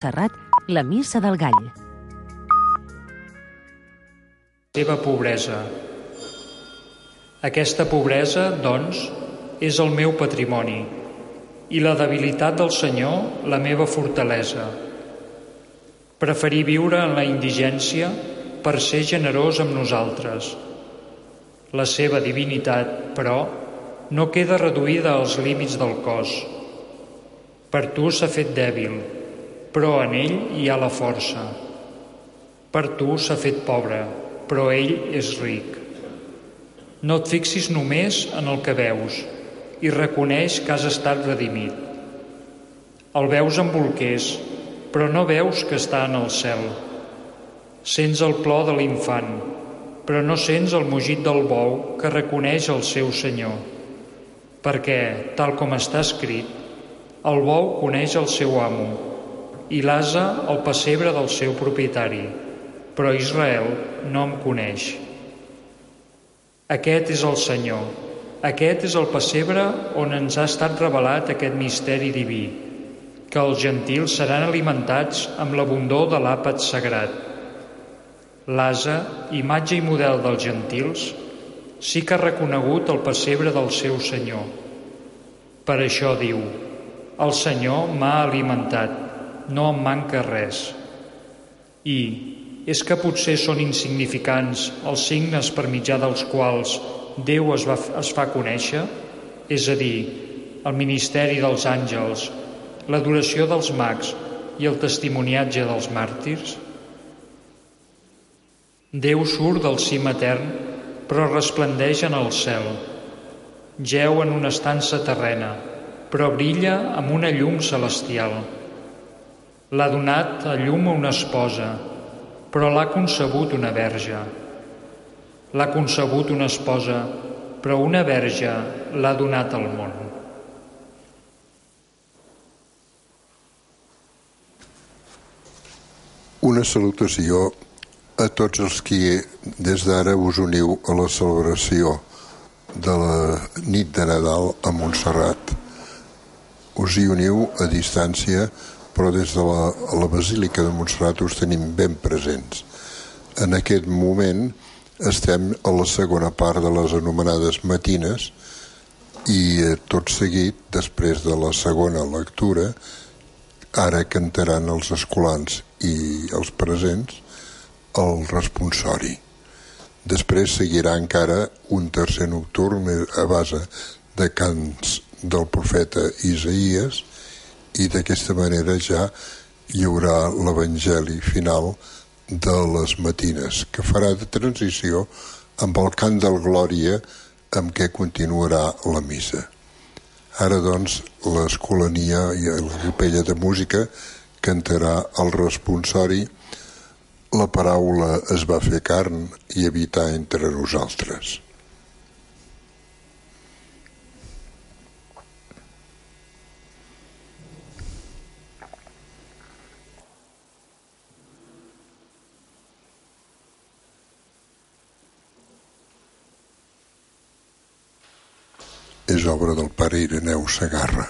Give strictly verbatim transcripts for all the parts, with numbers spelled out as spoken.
Serrat, la missa del gall. Seva pobresa. Aquesta pobresa, doncs, és el meu patrimoni, i la debilitat del Senyor la meva fortalesa. Preferir viure en la indigència per ser generós amb nosaltres. La seva divinitat, però, no queda reduïda als límits del cos. Per tu s'ha fet dèbil, però en ell hi ha la força. Per tu s'ha fet pobre, però ell és ric. No et fixis només en el que veus i reconeix que has estat redimit. El veus en bolquers, però no veus que està en el cel. Sents el plor de l'infant, però no sents el mugit del bou que reconeix el seu senyor. Perquè, tal com està escrit, el bou coneix el seu amo i l'ase el pessebre del seu propietari, però Israel no em coneix. Aquest és el Senyor, aquest és el pessebre on ens ha estat revelat aquest misteri diví, que els gentils seran alimentats amb l'abundor de l'àpat sagrat. L'ase, imatge i model dels gentils, sí que ha reconegut el pessebre del seu Senyor. Per això diu: el Senyor m'ha alimentat, no em manca res. I és que potser són insignificants els signes per mitjà dels quals Déu es, va, es fa conèixer, és a dir, el ministeri dels àngels, l'adoració dels mags i el testimoniatge dels màrtirs? Déu surt del cim etern, però resplendeix en el cel. Jeu en una estança terrena, però brilla amb una llum celestial. L'ha donat a llum a una esposa, però l'ha concebut una verge. L'ha concebut una esposa, però una verge l'ha donat al món. Una salutació a tots els qui des d'ara us uniu a la celebració de la nit de Nadal a Montserrat. Us hi uniu a distància, però des de la, la Basílica de Montserrat us tenim ben presents. En aquest moment estem a la segona part de les anomenades matines i tot seguit, després de la segona lectura, ara cantaran els escolans i els presents el responsori. Després seguirà encara un tercer nocturn a base de cants del profeta Isaïes i d'aquesta manera ja hi haurà l'evangeli final de les matines, que farà de transició amb el cant del Glòria amb què continuarà la missa. Ara, doncs, l'escolania i la capella de música cantarà el responsori La paraula es va fer carn i habitar entre nosaltres. És obra del pare Ireneu Segarra.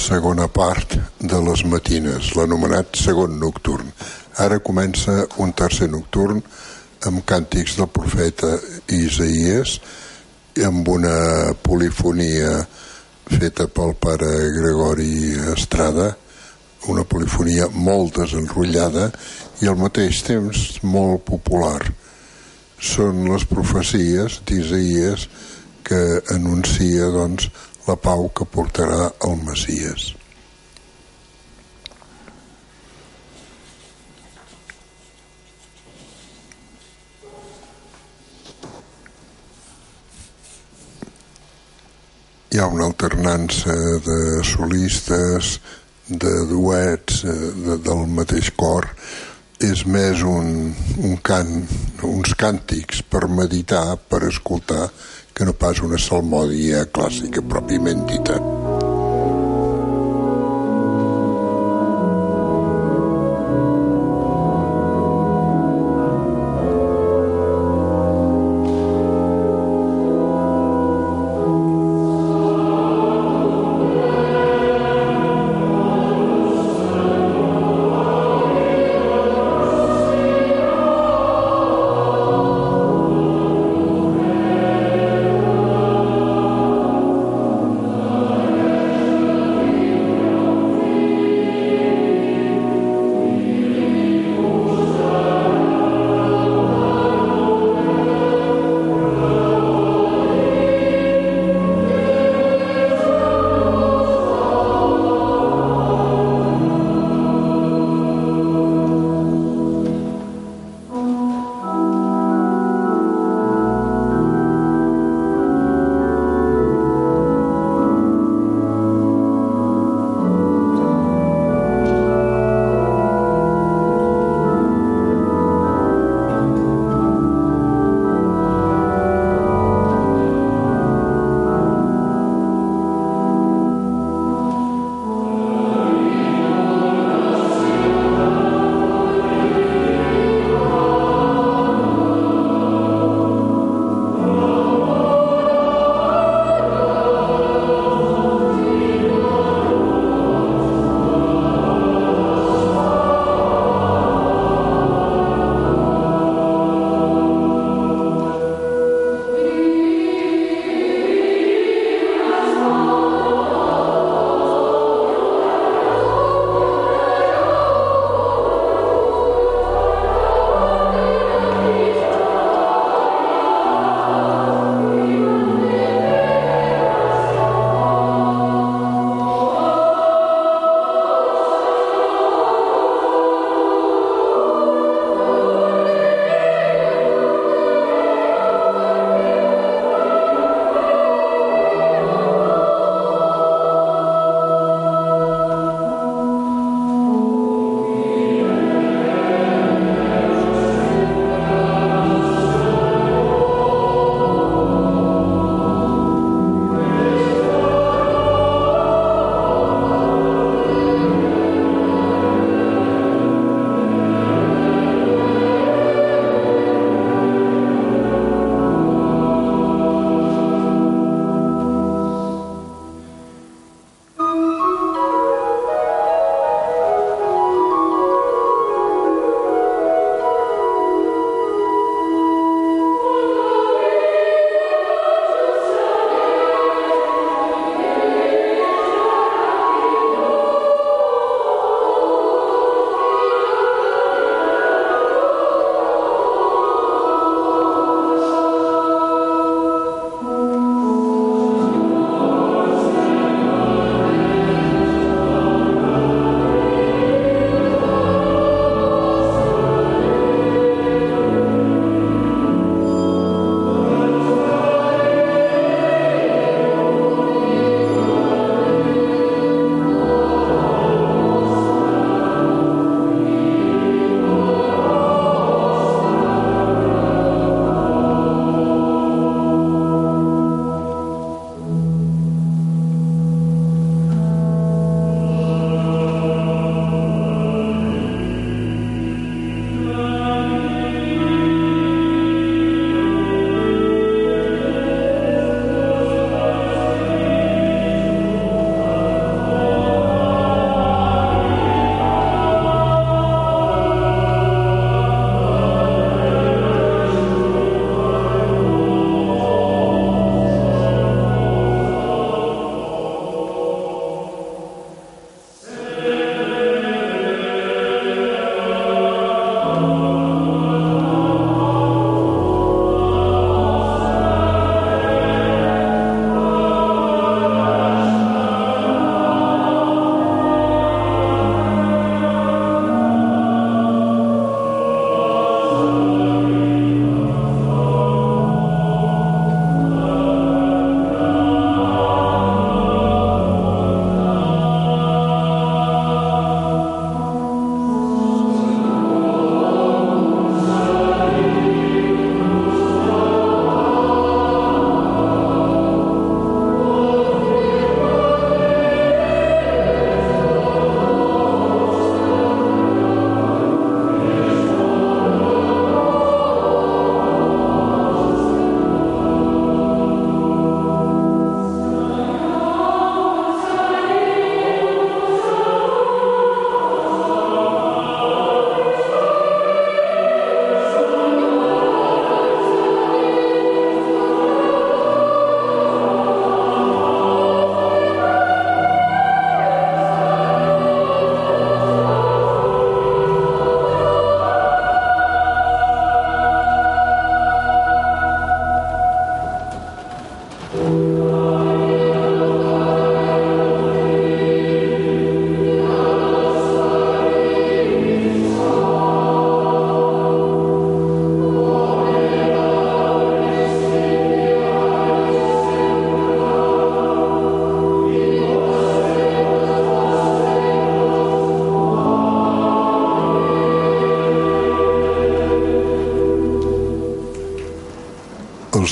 segona part de les matines, l'anomenat segon nocturn. Ara comença un tercer nocturn amb càntics del profeta Isaïes i amb una polifonia feta pel pare Gregori Estrada, una polifonia molt desenrotllada i al mateix temps molt popular. Són les profecies d'Isaïes que anuncia, doncs, la pau que portarà el Messies. Hi ha una alternança de solistes, de duets, de, del mateix cor. És més un, un cant, uns càntics per meditar, per escoltar, que no pas una salmòdia clàssica pròpiament dita.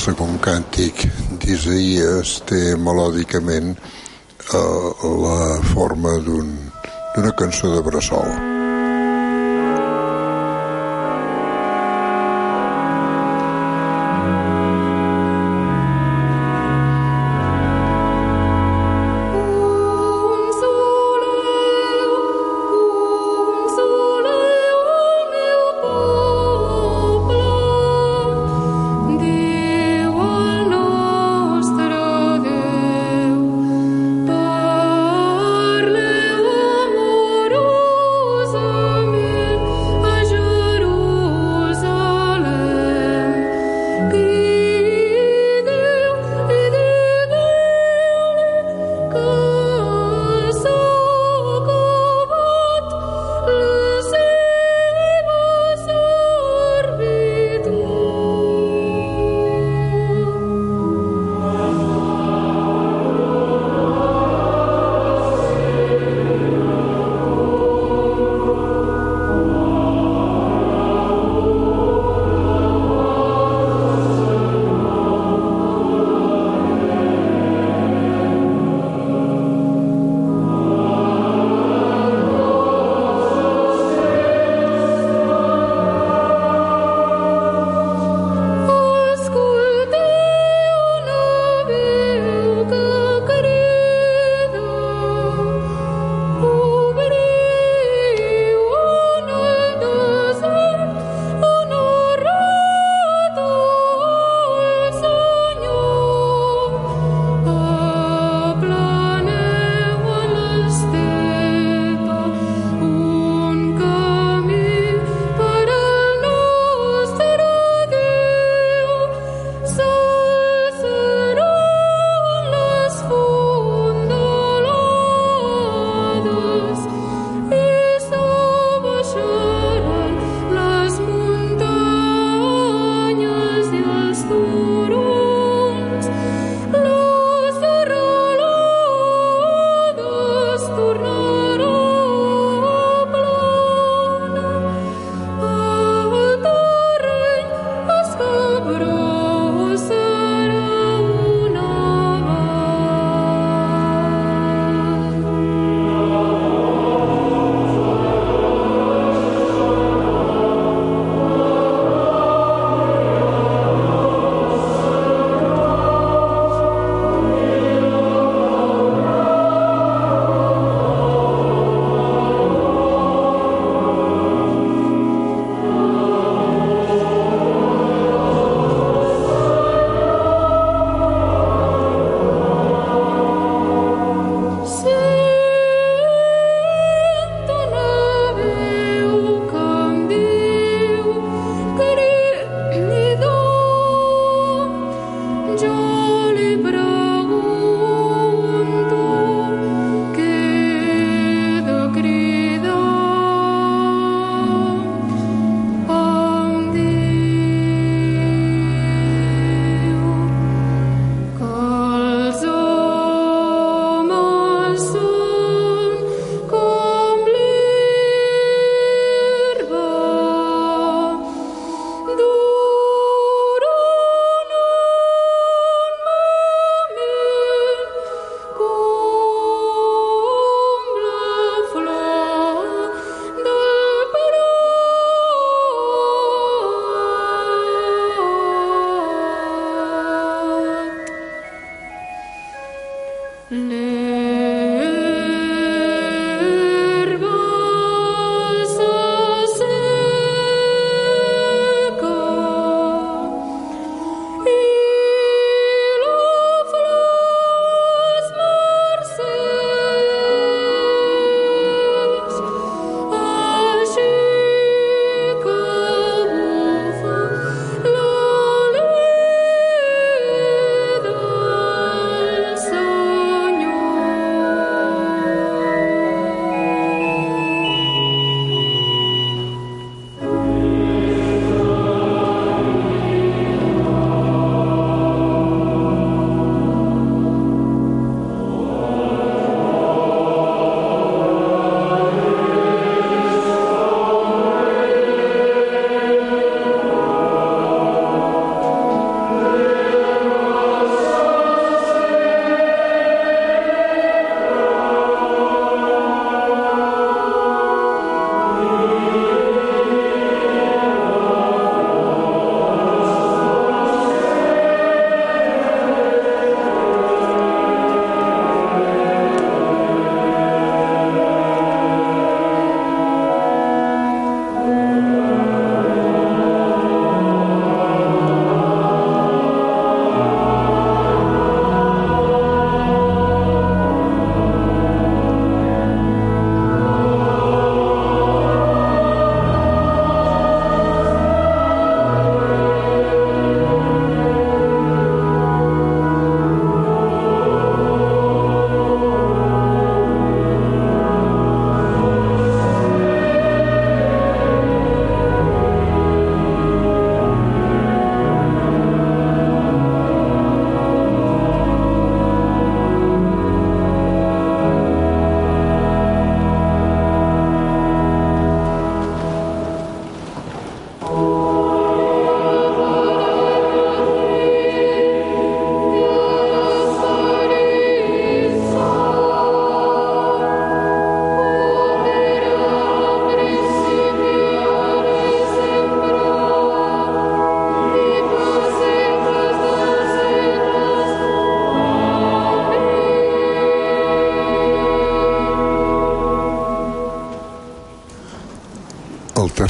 segon càntic d'Isaïes té melòdicament eh, la forma d'un, d'una cançó de bressol. Parleu amorós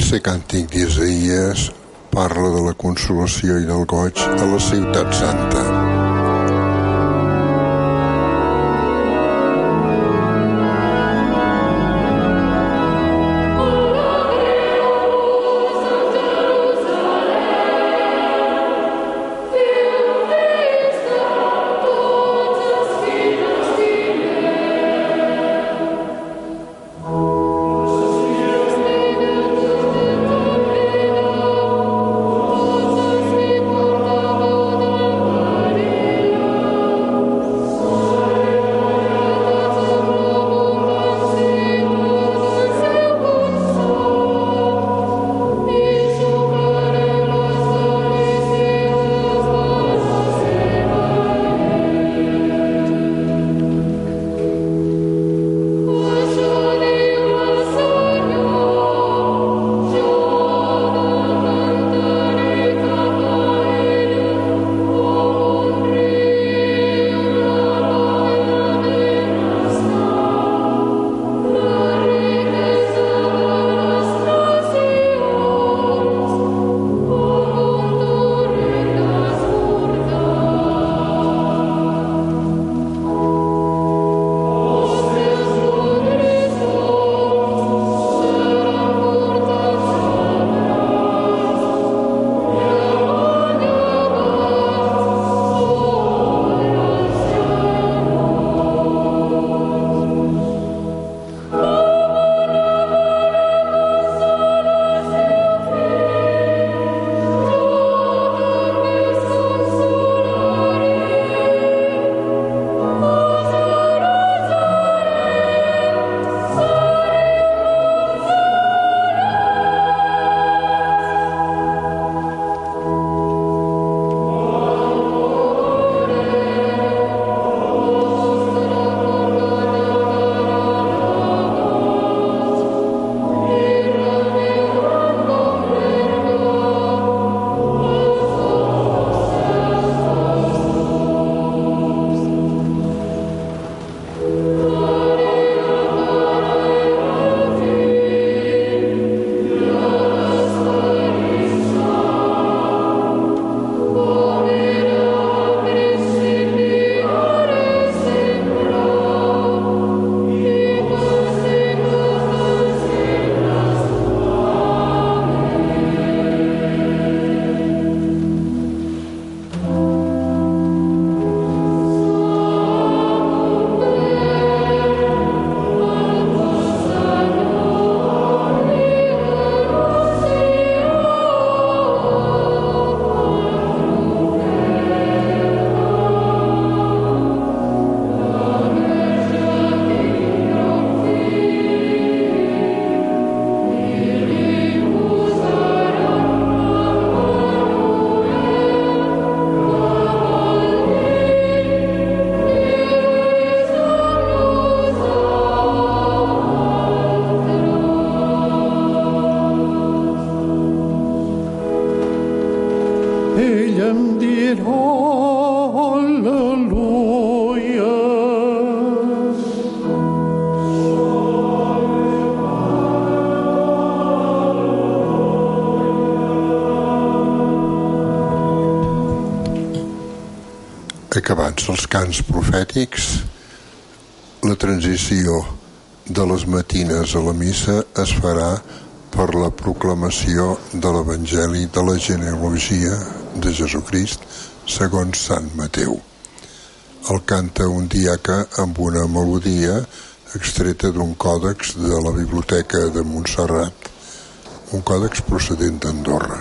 tercer càntic d'Isaïes parla de la consolació i del goig a la ciutat santa. Acabats els cants profètics, la transició de les matines a la missa es farà per la proclamació de l'Evangeli de la genealogia de Jesucrist segons Sant Mateu. El canta un diaca amb una melodia extreta d'un còdex de la Biblioteca de Montserrat, un còdex procedent d'Andorra.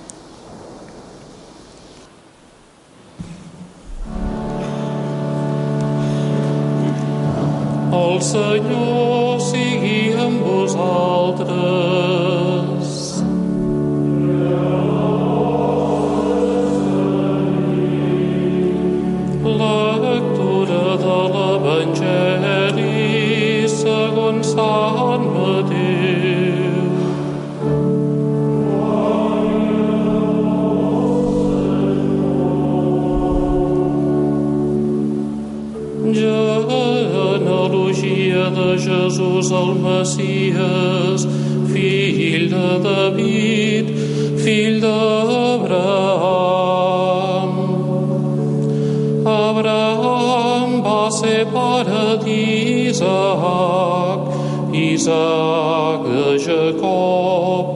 El Senyor sigui amb vosaltres. Lectura de l'Evangeli segons Sant Mateu. Genealogia de Jesús el Messies, fill de David, fill d'Abraham. Abraham va ser pare d'Isaac, Isaac de Jacob,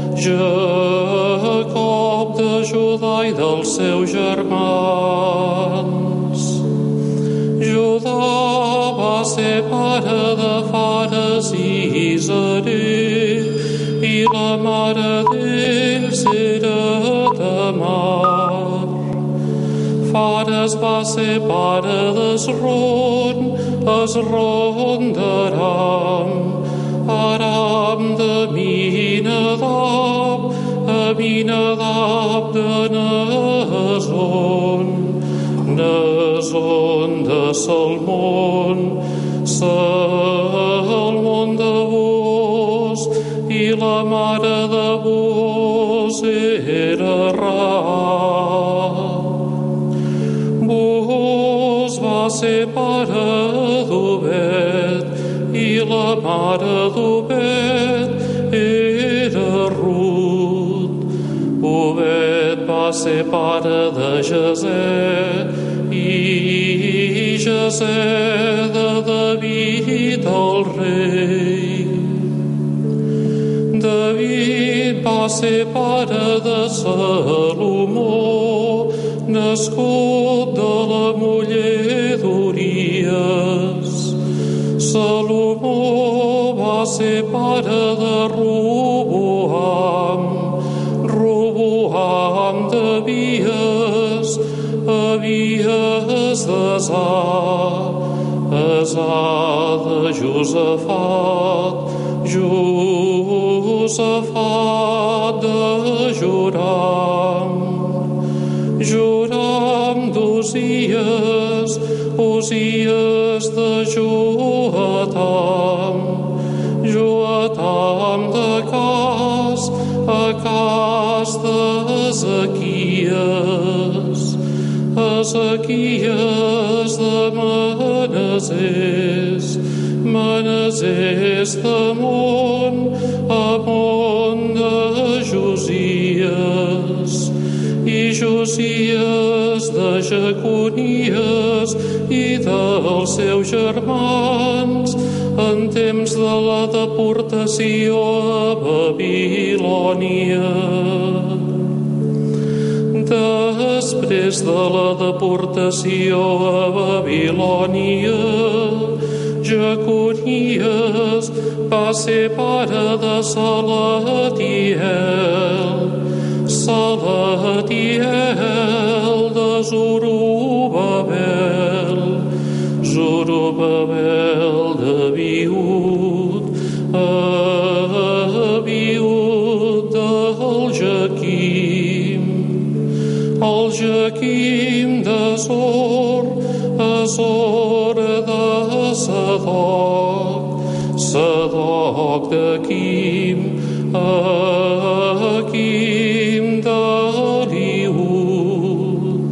Jacob de Judà i dels seus germans. Judà va ser pare de Fares i Zerah, i la mare d'ells era Tamar. Fares va ser pare d'Esron, Esron d'Aram, Aram d'Aminadab, Aminadab de Nason, Nason de Salmon, Salmon de Boaz, i la mare de Boaz era Rahab. Boaz va ser pare d'Obed, i la mare d'Obed era Rut. Obed va ser pare de Jesè, i Jesè de David el rei. David va ser pare de Salomó, nascut de la muller d'Uries. Salomó va ser pare de Roboam, Roboam d'Abies, Abies d'Asà, Asà de Josafat, Josafat de Joram, Joram d'Uzies, Uzies de Joatam, Joatam d'Acàs, Acàs d'Ezequies, Ezequies de Manasès, Manasès d'Amon, Amon de Josies, i Josies de Jeconies i dels seus germans en temps de la deportació a Babilònia. Després de la deportació a Babilònia, Jeconies va ser pare de Salatiel, Salatiel de Zorobabel, Zorobabel d'Abiud, Abiud del Jaquim, el Jaquim d'Azor, Azor de Sadoc, Sadoc d'Aquim, Aquim d'Eliud,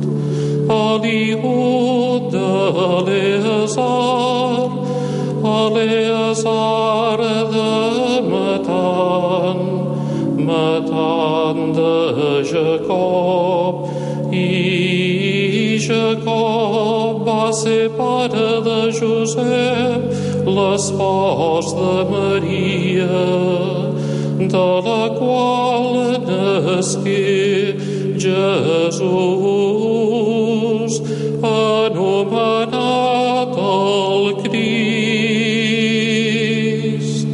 Eliud d'Eleazar, Eleazar de Matan, Matan de Jacob, i Jacob va ser pare de Josep, l'espòs de Maria, de la qual nasqué Jesús, anomenat el Crist.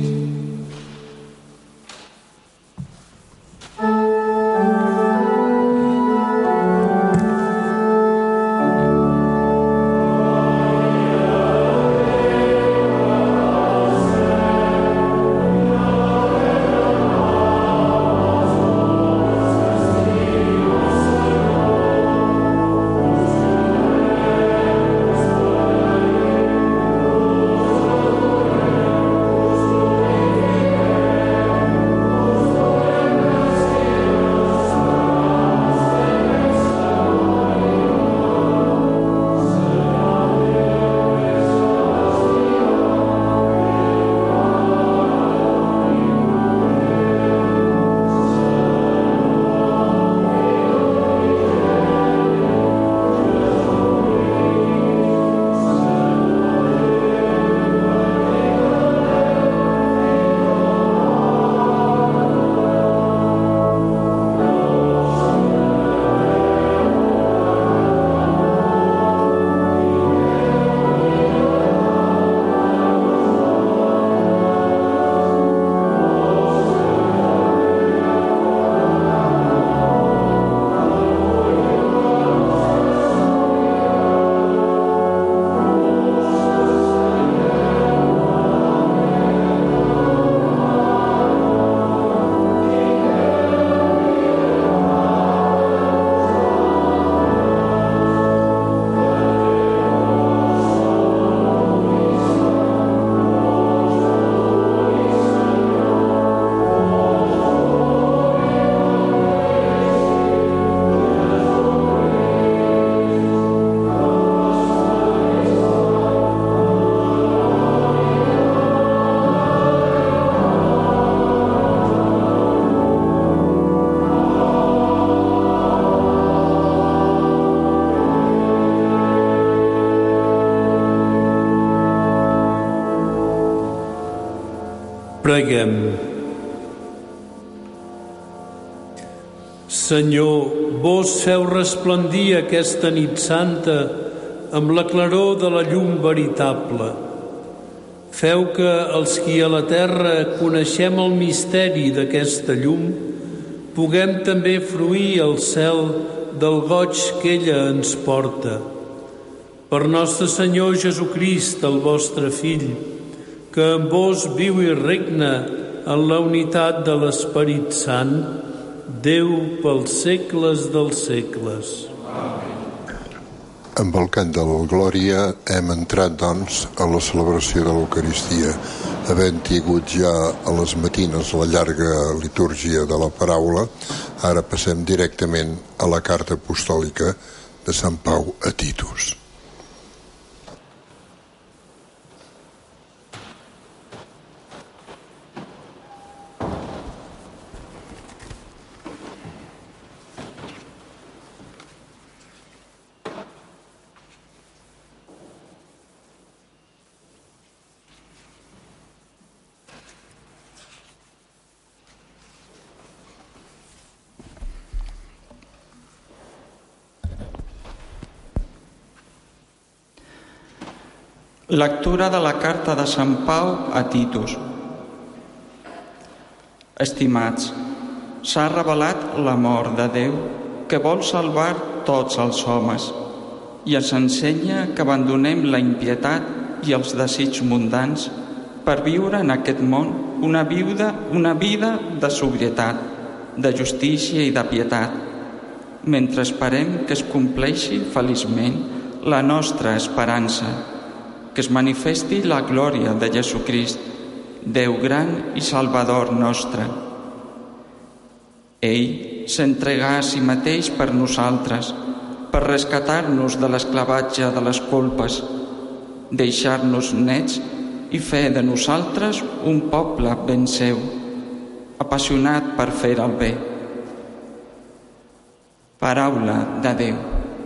Preguem. Senyor, vos feu resplendir aquesta nit santa amb la claror de la llum veritable. Feu que els qui a la terra coneixem el misteri d'aquesta llum puguem també fruir al cel del goig que ella ens porta. Per nostre Senyor Jesucrist, el vostre Fill, que amb vos viu i regna en la unitat de l'Esperit Sant, Déu pels segles dels segles. Amb el cant de la Glòria hem entrat, doncs, a la celebració de l'Eucaristia. Havent tingut ja a les matines la llarga litúrgia de la paraula, ara passem directament a la carta apostòlica de Sant Pau a Titus. Lectura de la carta de Sant Pau a Titus. Estimats, s'ha revelat l'amor de Déu que vol salvar tots els homes i ens ensenya que abandonem la impietat i els desigs mundans per viure en aquest món una vida, una vida de sobrietat, de justícia i de pietat, mentre esperem que es compleixi feliçment la nostra esperança, que es manifesti la glòria de Jesucrist, Déu gran i Salvador nostre. Ell s'entregà a si mateix per nosaltres, per rescatar-nos de l'esclavatge de les culpes, deixar-nos nets i fer de nosaltres un poble ben seu, apassionat per fer el bé. Paraula de Déu.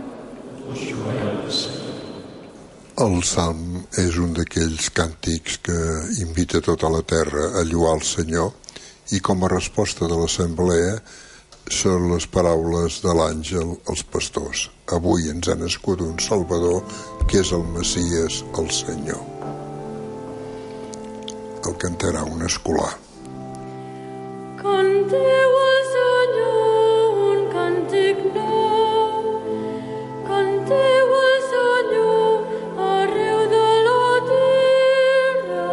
El Salm és un d'aquells càntics que invita tota la terra a lloar el Senyor i com a resposta de l'assemblea són les paraules de l'àngel als pastors. Avui ens ha nascut un Salvador que és el Messies, el Senyor. El cantarà un escolà. Canteu al Senyor un càntic nou, canteu al Senyor arreu de la terra,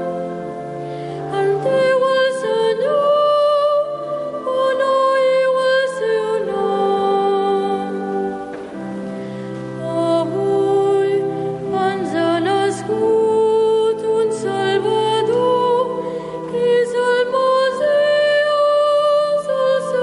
canteu al Senyor, honoiu el seu nom. Avui ens ha nascut un Salvador, que és el Messies, el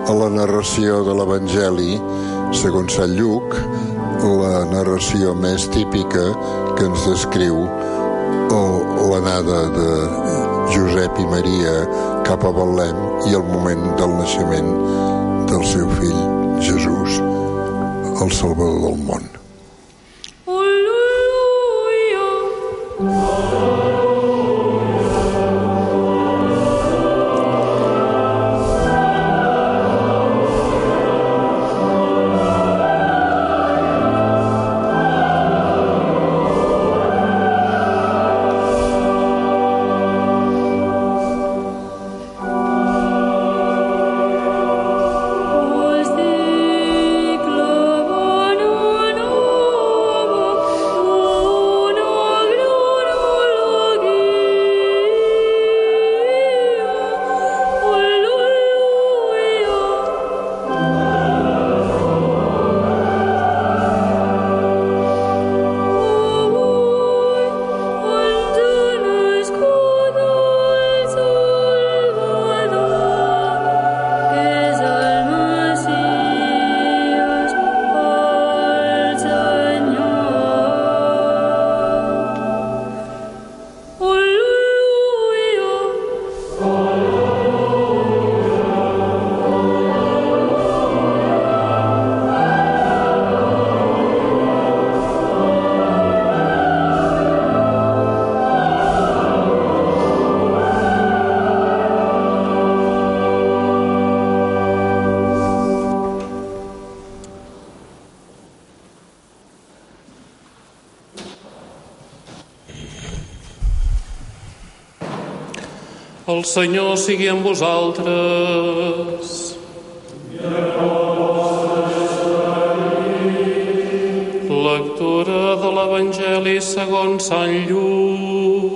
a la narració de l'Evangeli segons Sant Lluc, la narració més típica que ens descriu l'anada de Josep i Maria cap a Betlem i el moment del naixement del seu fill Jesús, el Salvador del món. El Senyor sigui amb vosaltres. Lectura de l'Evangeli segons Sant Lluc.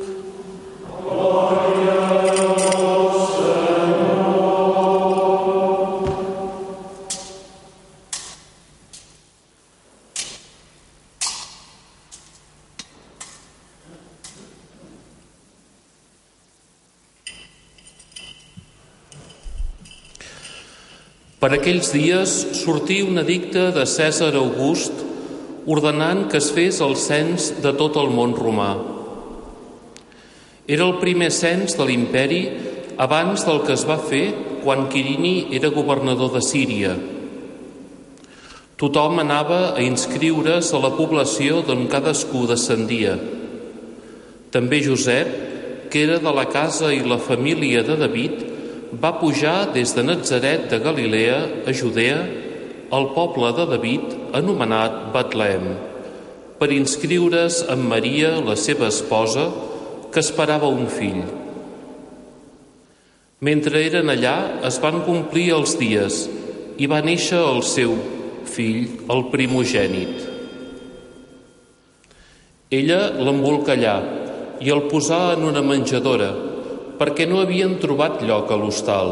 Per aquells dies sortí un edicte de Cèsar August ordenant que es fes el cens de tot el món romà. Era el primer cens de l'imperi abans del que es va fer quan Quirini era governador de Síria. Tothom anava a inscriure's a la població d'on cadascú descendia. També Josep, que era de la casa i la família de David, va pujar des de Natzaret de Galilea a Judea, al poble de David, anomenat Betlem, per inscriure's amb Maria, la seva esposa, que esperava un fill. Mentre eren allà, es van complir els dies i va néixer el seu fill, el primogènit. Ella l'embolcallà i el posà en una menjadora, perquè no havien trobat lloc a l'hostal.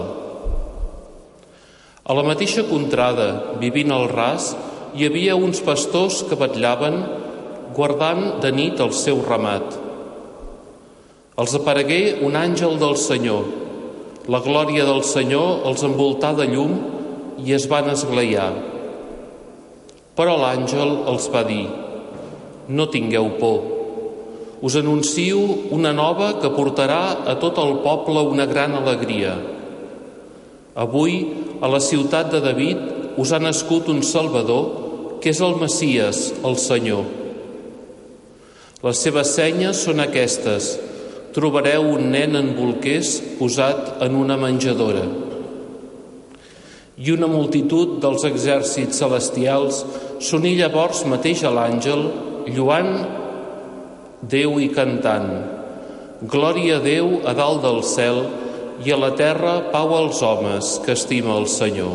A la mateixa contrada, vivint al ras, hi havia uns pastors que vetllaven, guardant de nit el seu ramat. Els aparegué un àngel del Senyor. La glòria del Senyor els envoltà de llum i es van esglaiar. Però l'àngel els va dir: «No tingueu por. Us anuncio una nova que portarà a tot el poble una gran alegria. Avui, a la ciutat de David, us ha nascut un Salvador, que és el Messies, el Senyor. Les seves senyes són aquestes. Trobareu un nen en bolquers posat en una menjadora». I una multitud dels exèrcits celestials s'uní llavors mateix a l'àngel, lloant Déu i cantant: «Glòria a Déu a dalt del cel i a la terra pau als homes que estima el Senyor».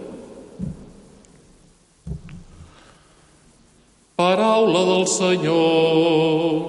Paraula del Senyor.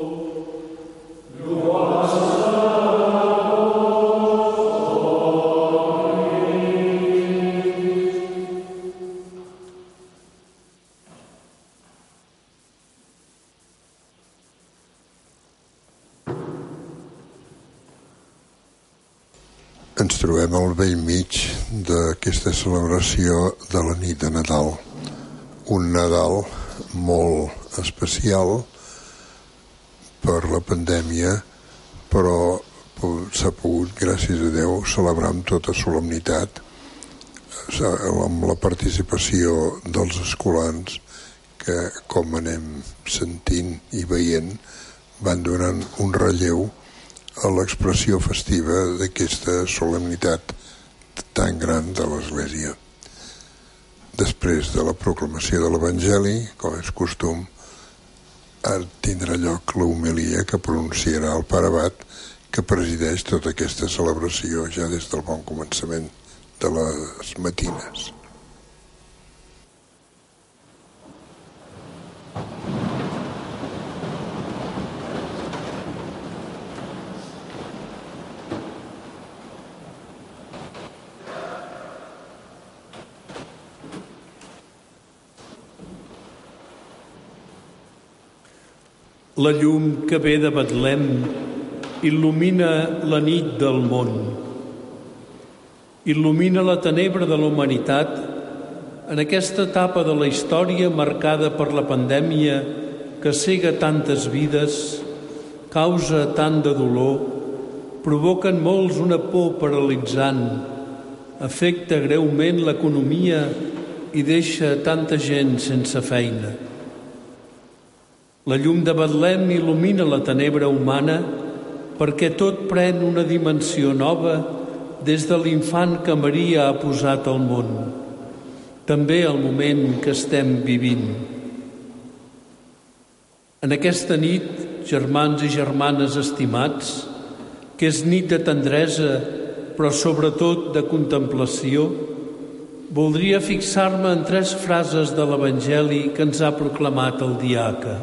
ens trobem al bell mig d'aquesta celebració de la nit de Nadal. Un Nadal molt especial per la pandèmia, però s'ha pogut, gràcies a Déu, celebrar amb tota solemnitat, amb la participació dels escolans que, com anem sentint i veient, van donant un relleu a l'expressió festiva d'aquesta solemnitat tan gran de l'Església. Després de la proclamació de l'Evangeli, com és costum, tindrà lloc la homilia que pronunciarà el pare abat, que presideix tota aquesta celebració ja des del bon començament de les matines. La llum que ve de Betlem il·lumina la nit del món. Il·lumina la tenebra de la humanitat en aquesta etapa de la història marcada per la pandèmia que cega tantes vides, causa tant de dolor, provoca en molts una por paralitzant, afecta greument l'economia i deixa tanta gent sense feina. La llum de Betlem il·lumina la tenebra humana perquè tot pren una dimensió nova des de l'infant que Maria ha posat al món, també al moment que estem vivint. En aquesta nit, germans i germanes estimats, que és nit de tendresa, però sobretot de contemplació, voldria fixar-me en tres frases de l'Evangeli que ens ha proclamat el diaca.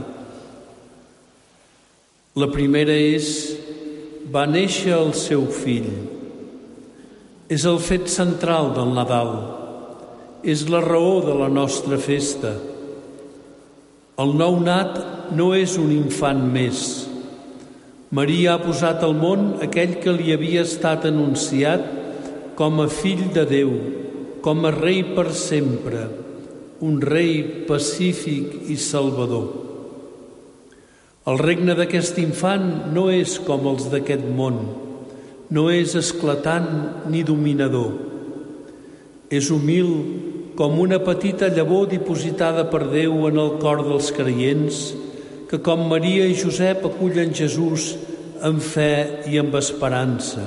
La primera és: va néixer el seu fill. És el fet central del Nadal. És la raó de la nostra festa. El nounat no és un infant més. Maria ha posat al món aquell que li havia estat anunciat com a fill de Déu, com a rei per sempre, un rei pacífic i salvador. El regne d'aquest infant no és com els d'aquest món, no és esclatant ni dominador. És humil com una petita llavor dipositada per Déu en el cor dels creients, que com Maria i Josep acullen Jesús amb fe i amb esperança.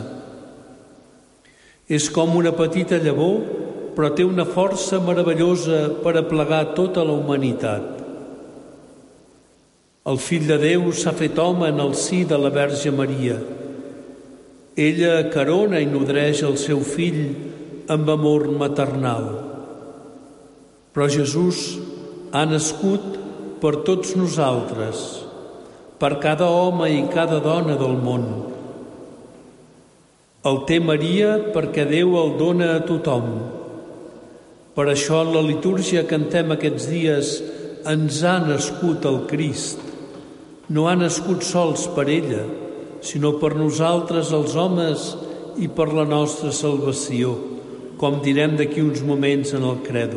És com una petita llavor, però té una força meravellosa per aplegar tota la humanitat. El Fill de Déu s'ha fet home en el si de la Verge Maria. Ella acarona i nodreix el seu fill amb amor maternal. Però Jesús ha nascut per tots nosaltres, per cada home i cada dona del món. El té Maria perquè Déu el dona a tothom. Per això en la litúrgia cantem aquests dies: ens ha nascut el Crist. No ha nascut sols per ella, sinó per nosaltres els homes i per la nostra salvació, com direm d'aquí uns moments en el credo.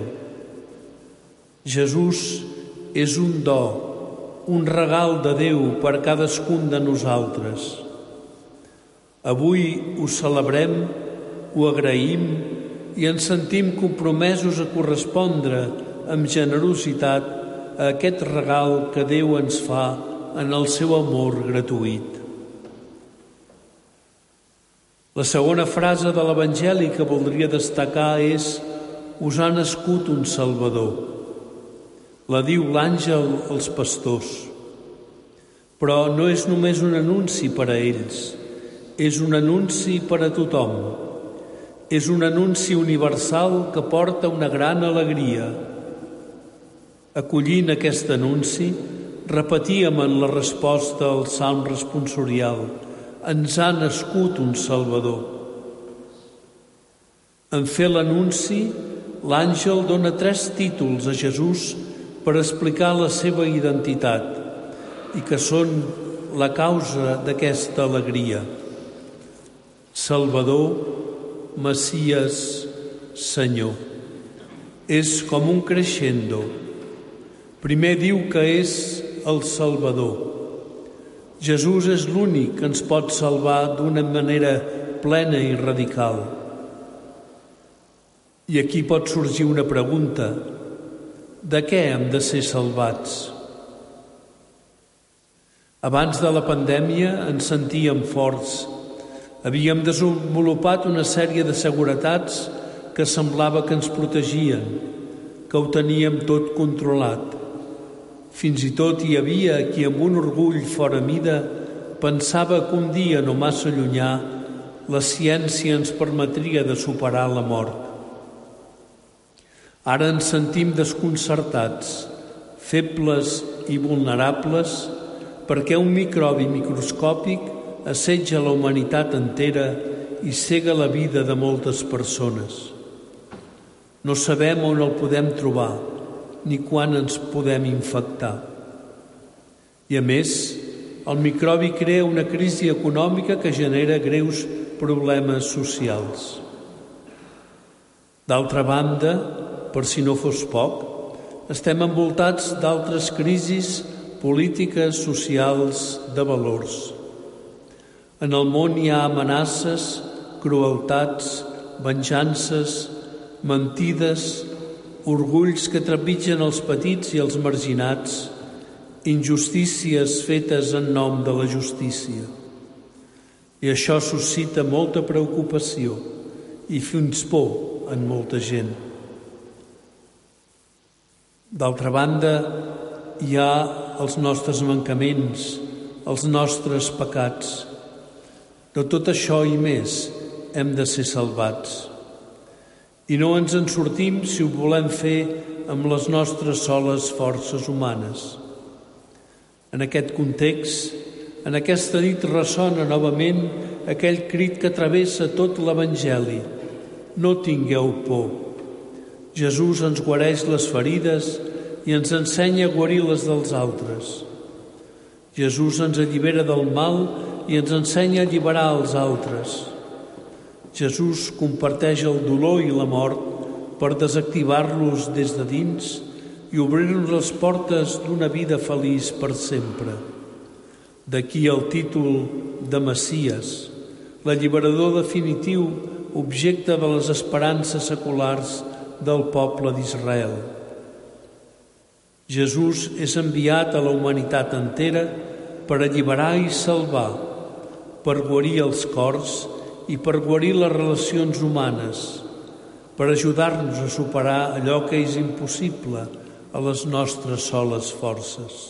Jesús és un do, un regal de Déu per cadascun de nosaltres. Avui ho celebrem, ho agraïm i ens sentim compromesos a correspondre amb generositat a aquest regal que Déu ens fa en el seu amor gratuït. La segona frase de l'Evangeli que voldria destacar és: us ha nascut un Salvador. La diu l'àngel als pastors. Però no és només un anunci per a ells, és un anunci per a tothom. És un anunci universal que porta una gran alegria. Acollint aquest anunci, repetíem en la resposta al Salm responsorial: ens ha nascut un Salvador. En fer l'anunci, l'àngel dona tres títols a Jesús per explicar la seva identitat i que són la causa d'aquesta alegria: Salvador, Messies, Senyor. És com un crescendo. Primer diu que és el Salvador. Jesús és l'únic que ens pot salvar d'una manera plena i radical. I aquí pot sorgir una pregunta: de què hem de ser salvats? Abans de la pandèmia ens sentíem forts. Havíem desenvolupat una sèrie de seguretats que semblava que ens protegien, que ho teníem tot controlat. Fins i tot hi havia qui amb un orgull fora mida pensava que un dia no massa llunyà la ciència ens permetria de superar la mort. Ara ens sentim desconcertats, febles i vulnerables perquè un microbi microscòpic assetja la humanitat entera i cega la vida de moltes persones. No sabem on el podem trobar, ni quan ens podem infectar. I a més, el microbi crea una crisi econòmica que genera greus problemes socials. D'altra banda, per si no fos poc, estem envoltats d'altres crisis polítiques, socials, de valors. En el món hi ha amenaces, crueltats, venjances, mentides, orgulls que trepitgen els petits i els marginats, injustícies fetes en nom de la justícia. I això suscita molta preocupació i fins por en molta gent. D'altra banda, hi ha els nostres mancaments, els nostres pecats. De tot això i més hem de ser salvats. I no ens en sortim si ho volem fer amb les nostres soles forces humanes. En aquest context, en aquesta nit ressona novament aquell crit que travessa tot l'Evangeli: no tingueu por. Jesús ens guareix les ferides i ens ensenya a guarir les dels altres. Jesús ens allibera del mal i ens ensenya a alliberar els altres. Jesús comparteix el dolor i la mort per desactivar-los des de dins i obrir-nos les portes d'una vida feliç per sempre. D'aquí el títol de Messies, l'alliberador definitiu, objecte de les esperances seculars del poble d'Israel. Jesús és enviat a la humanitat entera per alliberar i salvar, per guarir els cors i per guarir les relacions humanes, per ajudar-nos a superar allò que és impossible a les nostres soles forces.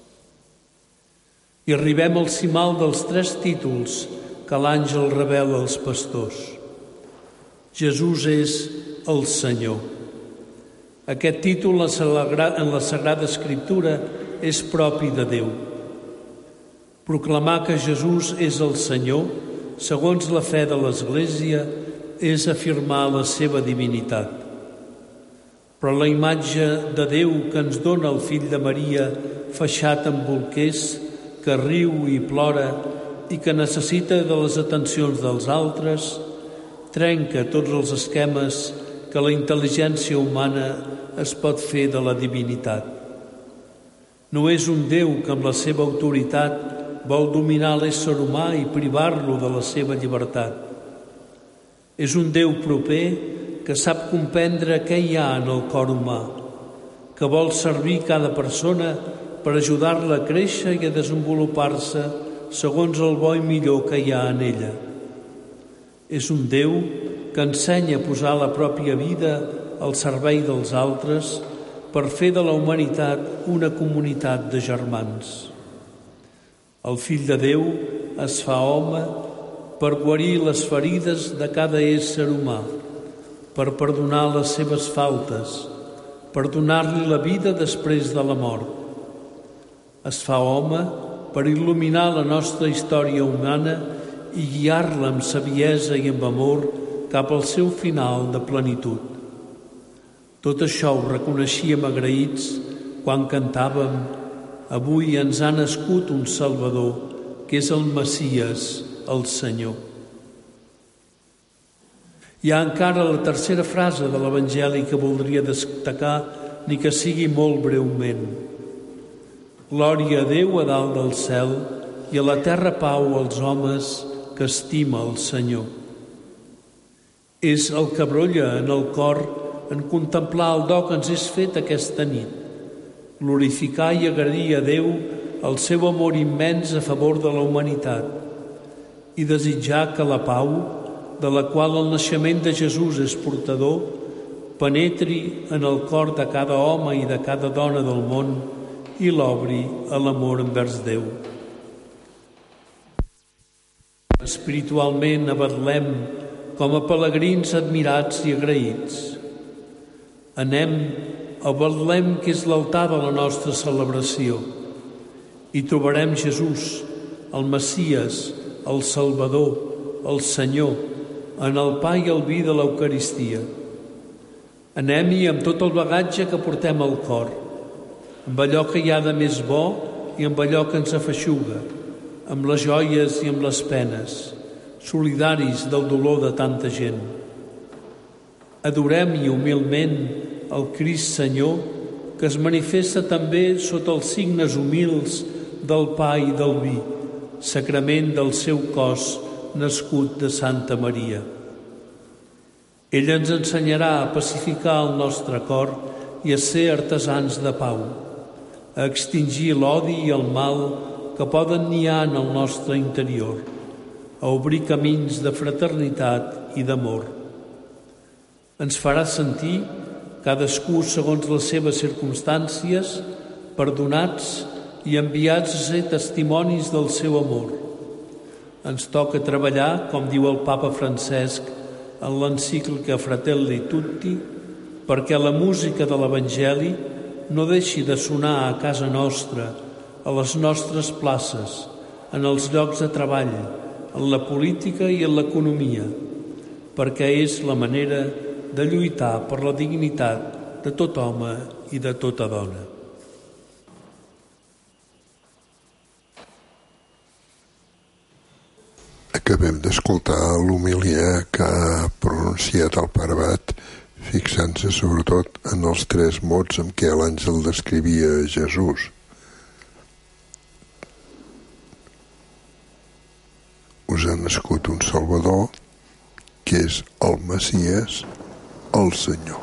I arribem al cimal dels tres títols que l'àngel revela als pastors. Jesús és el Senyor. Aquest títol en la Sagrada Escriptura és propi de Déu. Proclamar que Jesús és el Senyor, segons la fe de l'Església, és afirmar la seva divinitat. Però la imatge de Déu que ens dona el fill de Maria, feixat amb bolquers, que riu i plora i que necessita de les atencions dels altres, trenca tots els esquemes que la intel·ligència humana es pot fer de la divinitat. No és un Déu que amb la seva autoritat vol dominar l'ésser humà i privar-lo de la seva llibertat. És un Déu proper que sap comprendre què hi ha en el cor humà, que vol servir cada persona per ajudar-la a créixer i a desenvolupar-se segons el bo i millor que hi ha en ella. És un Déu que ensenya a posar la pròpia vida al servei dels altres per fer de la humanitat una comunitat de germans. El Fill de Déu es fa home per guarir les ferides de cada ésser humà, per perdonar les seves faltes, per donar-li la vida després de la mort. Es fa home per il·luminar la nostra història humana i guiar-la amb saviesa i amb amor cap al seu final de plenitud. Tot això ho reconeixíem agraïts quan cantàvem: avui ens ha nascut un Salvador, que és el Messies, el Senyor. Hi ha encara la tercera frase de l'Evangeli que voldria destacar, ni que sigui molt breument. Glòria a Déu a dalt del cel i a la terra pau als homes que estima el Senyor. És el que brolla en el cor en contemplar el do que ens és fet aquesta nit, glorificar i agrair a Déu el seu amor immens a favor de la humanitat i desitjar que la pau, de la qual el naixement de Jesús és portador, penetri en el cor de cada home i de cada dona del món i l'obri a l'amor envers Déu. Espiritualment a Betlem, com a pelegrins admirats i agraïts. Anem a Betlem, que és l'altar de la nostra celebració. Hi trobarem Jesús, el Messies, el Salvador, el Senyor, en el pa i el vi de l'Eucaristia. Anem-hi amb tot el bagatge que portem al cor, amb allò que hi ha de més bo i amb allò que ens afeixuga, amb les joies i amb les penes, solidaris del dolor de tanta gent. Adorem-hi humilment el Crist Senyor, que es manifesta també sota els signes humils del pa i del vi, sacrament del seu cos nascut de Santa Maria. Ell ens ensenyarà a pacificar el nostre cor i a ser artesans de pau, a extingir l'odi i el mal que poden niar en el nostre interior, a obrir camins de fraternitat i d'amor. Ens farà sentir, cadascú segons les seves circumstàncies, perdonats i enviats a ser testimonis del seu amor. Ens toca treballar, com diu el papa Francesc en l'encíclica Fratelli Tutti, perquè la música de l'Evangeli no deixi de sonar a casa nostra, a les nostres places, en els llocs de treball, en la política i en l'economia, perquè és la manera de lluitar per la dignitat de tot home i de tota dona. Acabem d'escoltar l'homilia que ha pronunciat el Pare Abat, fixant-se sobretot en els tres mots amb què l'àngel descrivia Jesús. Us ha nascut un Salvador, que és el Messies, el Senyor.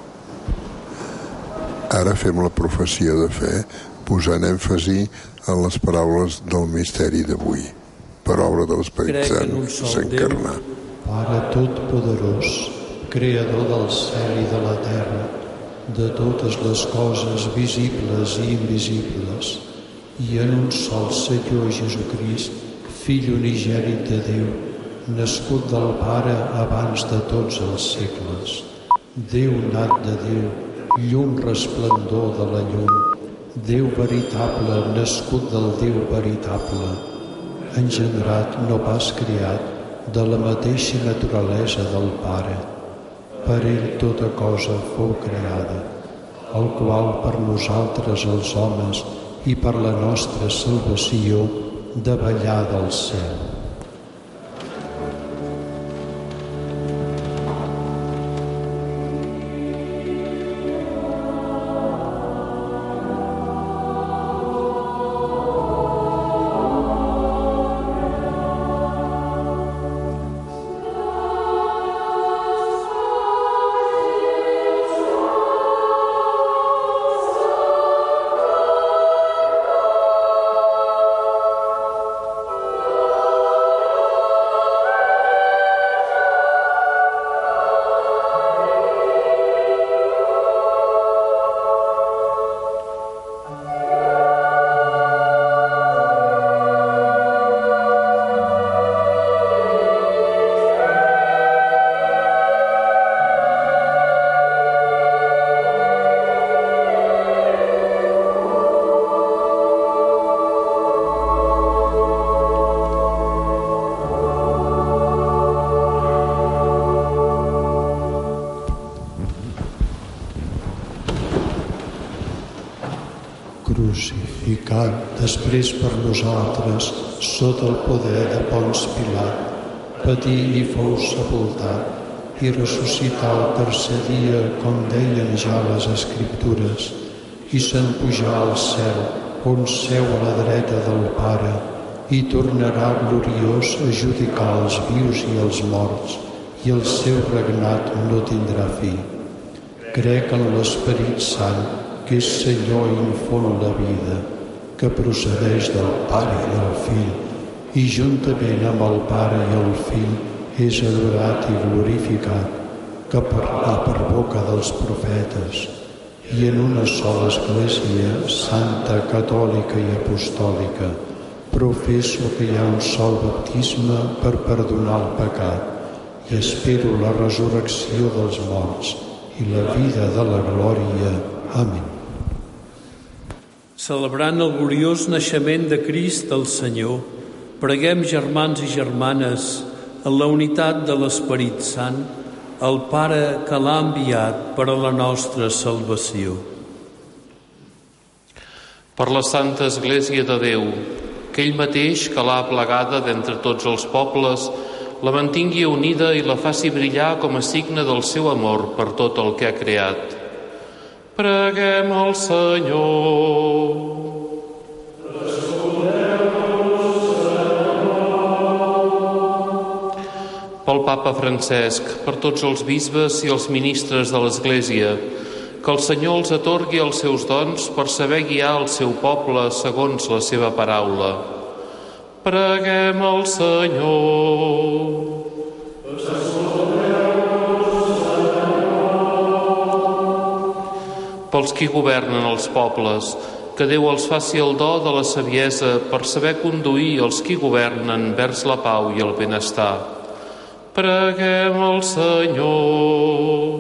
Ara fem la professió de fe, posant èmfasi en les paraules del misteri d'avui. Per obra de l'Esperit Sant s'encarnar. Pare Totpoderós, Creador del cel i de la terra, de totes les coses visibles i invisibles, i en un sol Senyor Jesucrist, Fill unigènit de Déu, nascut del Pare abans de tots els segles, Déu nat de Déu, llum resplendor de la llum, Déu veritable, nascut del Déu veritable, engendrat, no pas criat, de la mateixa naturalesa del Pare. Per ell tota cosa fou creada, el qual per nosaltres els homes i per la nostra salvació davallà del cel. crucificat després per nosaltres sota el poder de Ponç Pilat, patí i fou sepultat, i ressuscitar el tercer dia, com deien ja les Escriptures, i se'n pujar al cel, on seu a la dreta del Pare, i tornarà gloriós a judicar els vius i els morts, i el seu regnat no tindrà fi. Crec en l'Esperit Sant, que és Senyor i infon la vida, que procedeix del Pare i del Fill, i juntament amb el Pare i el Fill és adorat i glorificat, que parlà per boca dels profetes, i en una sola Església, santa, catòlica i apostòlica, professo que hi ha un sol baptisme per perdonar el pecat i espero la resurrecció dels morts i la vida de la glòria. Amén. Celebrant el gloriós naixement de Crist el Senyor, preguem, germans i germanes, en la unitat de l'Esperit Sant, el Pare que l'ha enviat per a la nostra salvació. Per la Santa Església de Déu, que ell mateix, que l'ha aplegada d'entre tots els pobles, la mantingui unida i la faci brillar com a signe del seu amor per tot el que ha creat. Preguem al Senyor. Pel Papa Francesc, per tots els bisbes i els ministres de l'Església, que el Senyor els atorgui els seus dons per saber guiar el seu poble segons la seva paraula. Preguem al Senyor. Pels qui governen els pobles, que Déu els faci el do de la saviesa per saber conduir els qui governen vers la pau i el benestar. Preguem al Senyor.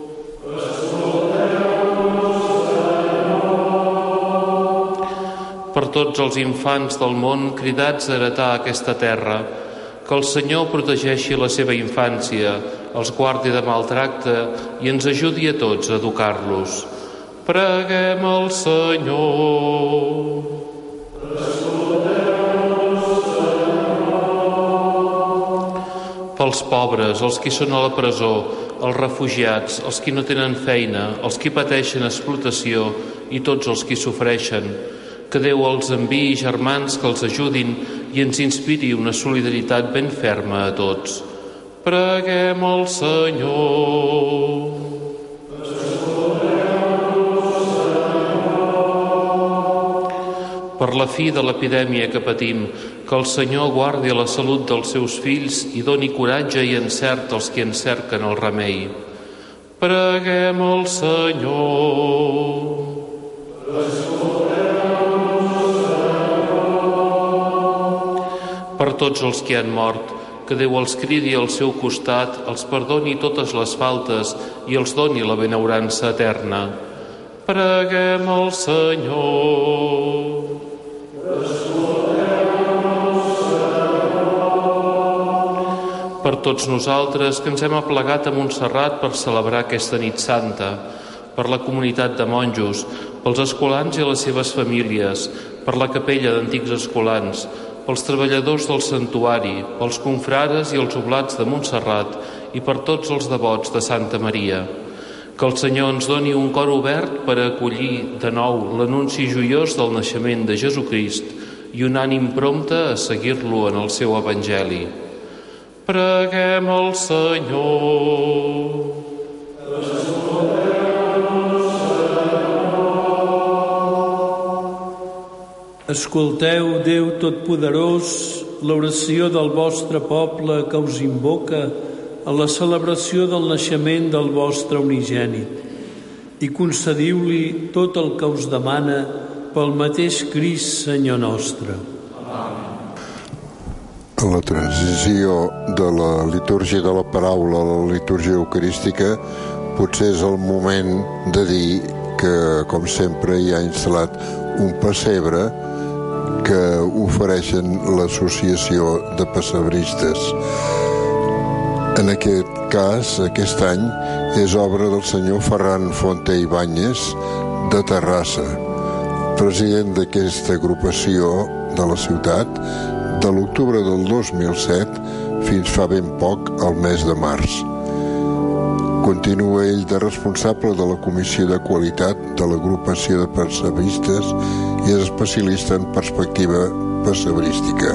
Per tots els infants del món cridats a heretar aquesta terra, que el Senyor protegeixi la seva infància, els guardi de maltracte i ens ajudi a tots a educar-los. Preguem al Senyor. Pels pobres, els qui són a la presó, els refugiats, els qui no tenen feina, els qui pateixen explotació i tots els qui sofreixen, que Déu els enviï germans que els ajudin i ens inspiri una solidaritat ben ferma a tots. Preguem al Senyor. Per la fi de l'epidèmia que patim, que el Senyor guardi la salut dels seus fills i doni coratge i encert als qui encerquen el remei. Preguem al Senyor. Per tots els que han mort, que Déu els cridi al seu costat, els perdoni totes les faltes i els doni la benaurança eterna. Preguem al Senyor. Per tots nosaltres que ens hem aplegat a Montserrat per celebrar aquesta nit santa, per la comunitat de monjos, pels escolans i les seves famílies, per la capella d'antics escolans, pels treballadors del santuari, pels confrares i els oblats de Montserrat i per tots els devots de Santa Maria. Que el Senyor ens doni un cor obert per acollir de nou l'anunci joiós del naixement de Jesucrist i un ànim prompte a seguir-lo en el seu evangeli. Preguem al Senyor. Escolteu, Déu Totpoderós, l'oració del vostre poble que us invoca a la celebració del naixement del vostre unigènit i concediu-li tot el que us demana pel mateix Crist, Senyor nostre. En la transició de la litúrgia de la paraula a la litúrgia eucarística potser és el moment de dir que, com sempre, hi ha instal·lat un pessebre que ofereixen l'associació de pessebristes. En aquest cas, aquest any, és obra del senyor Ferran Fonte Ibáñez de Terrassa, president d'aquesta agrupació de la ciutat de l'octubre del dos mil set fins fa ben poc, al mes de març. Continua ell de responsable de la Comissió de Qualitat de l'Agrupació de Pessebristes i és especialista en perspectiva pessebrística.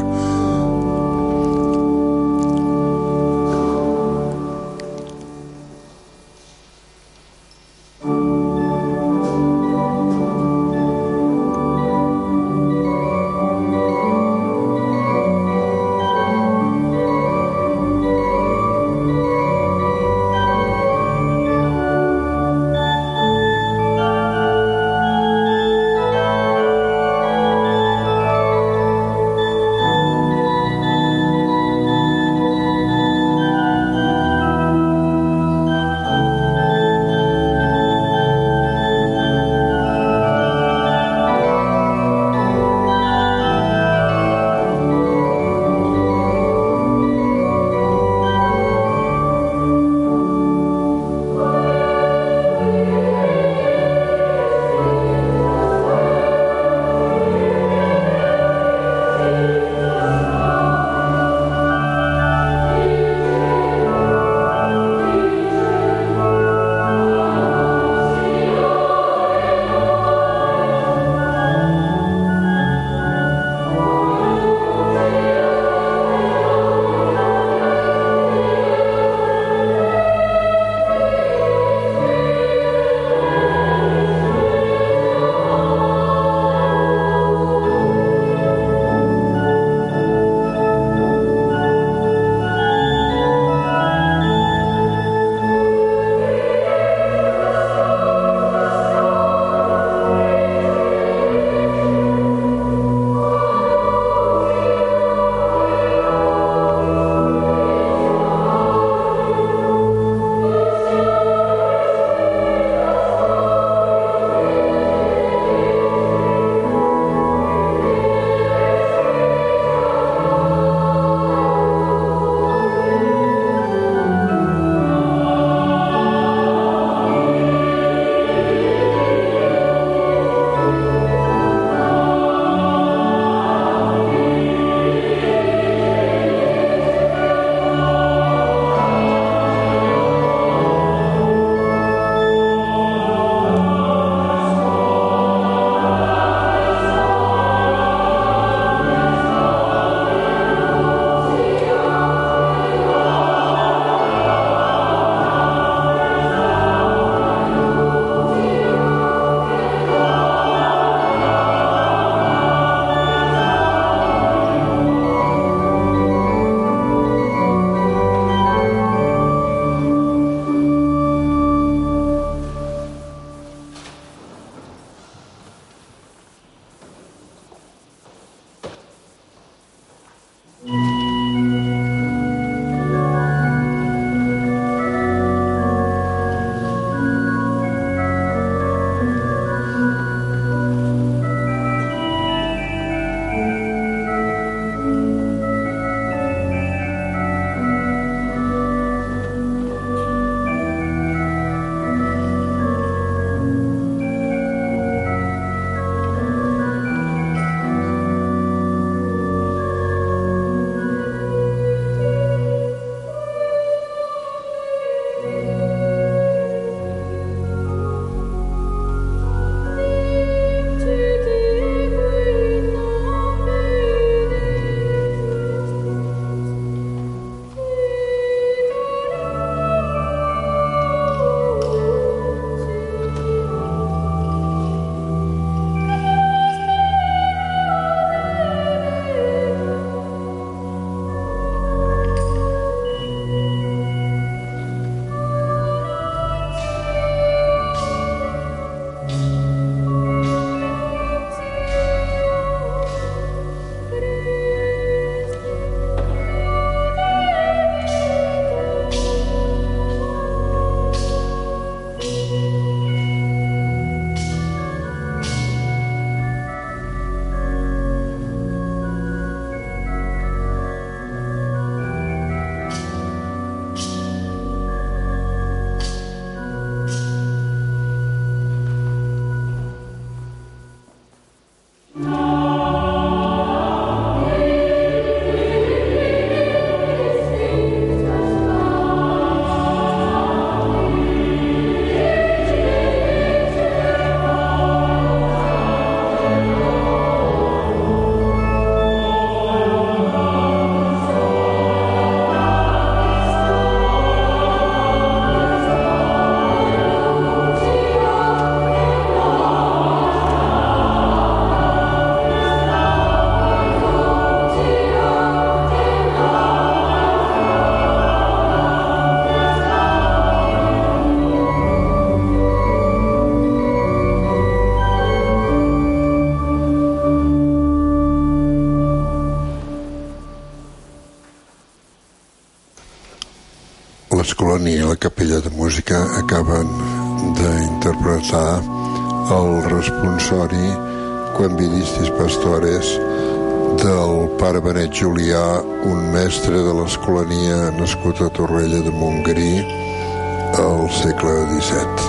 Capella de Música acaben d'interpretar el responsori Quan vidistis pastores del pare Benet Julià, un mestre de l'Escolania nascut a Torrella de Montgrí al segle disset.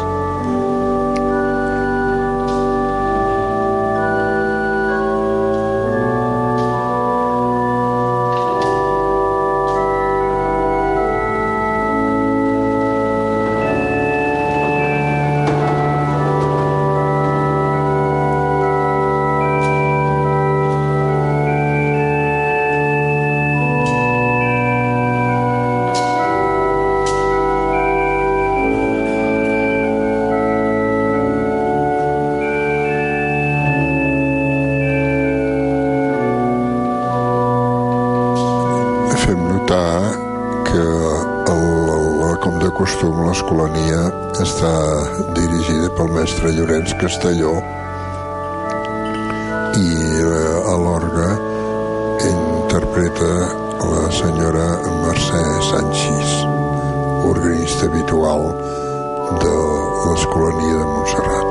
L'Escolania està dirigida pel mestre Llorenç Castelló i a l'orgue interpreta la senyora Mercè Sanchis, organista habitual de l'Escolania de Montserrat.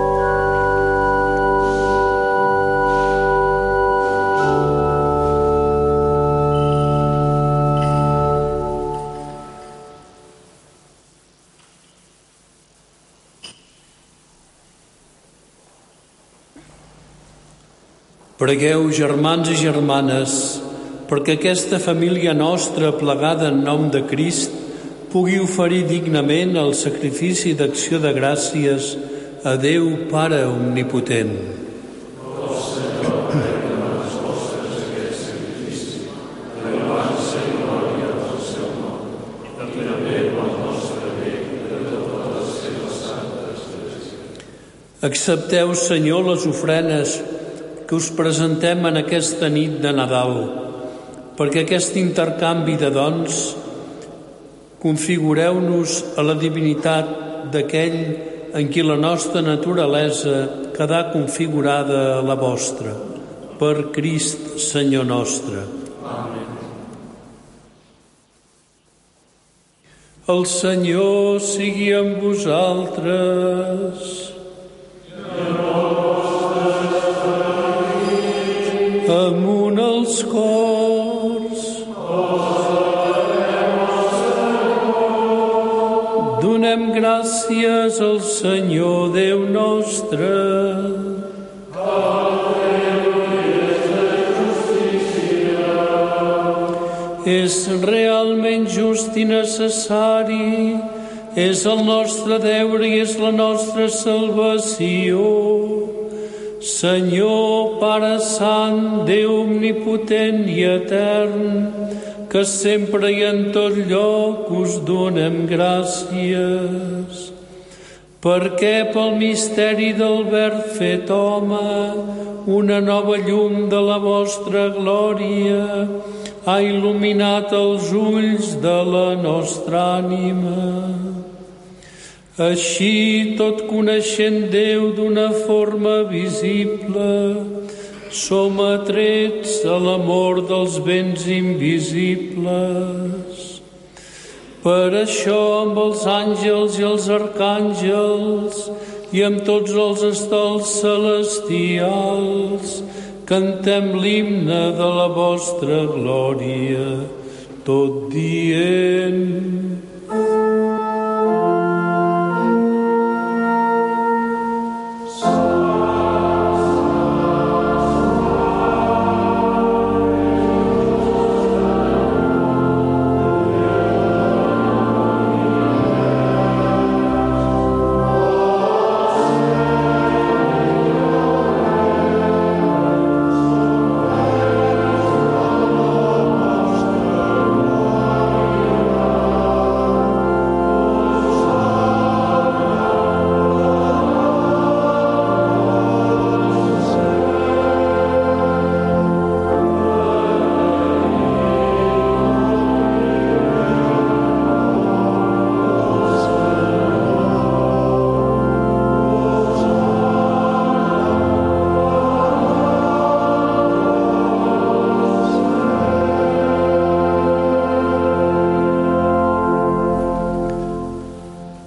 Pregueu, germans i germanes, perquè aquesta família nostra, plegada en nom de Crist, pugui oferir dignament el sacrifici d'acció de gràcies a Déu Pare Omnipotent. Accepteu, Senyor, les ofrenes que us presentem en aquesta nit de Nadal, perquè aquest intercanvi de dons configureu-nos a la divinitat d'aquell en qui la nostra naturalesa quedà configurada a la vostra, per Crist Senyor nostre. Amén. El Senyor sigui amb vosaltres. Amunt els cors. Donem gràcies al Senyor Déu nostre. És realment just i necessari, és el nostre deure i és la nostra salvació. Senyor, Pare Sant, Déu omnipotent i etern, que sempre i en tot lloc us donem gràcies, perquè pel misteri del Verb fet home, una nova llum de la vostra glòria ha il·luminat els ulls de la nostra ànima. Així, tot coneixent Déu d'una forma visible, som atrets a l'amor dels béns invisibles. Per això, amb els àngels i els arcàngels i amb tots els estols celestials, cantem l'himne de la vostra glòria, tot dient: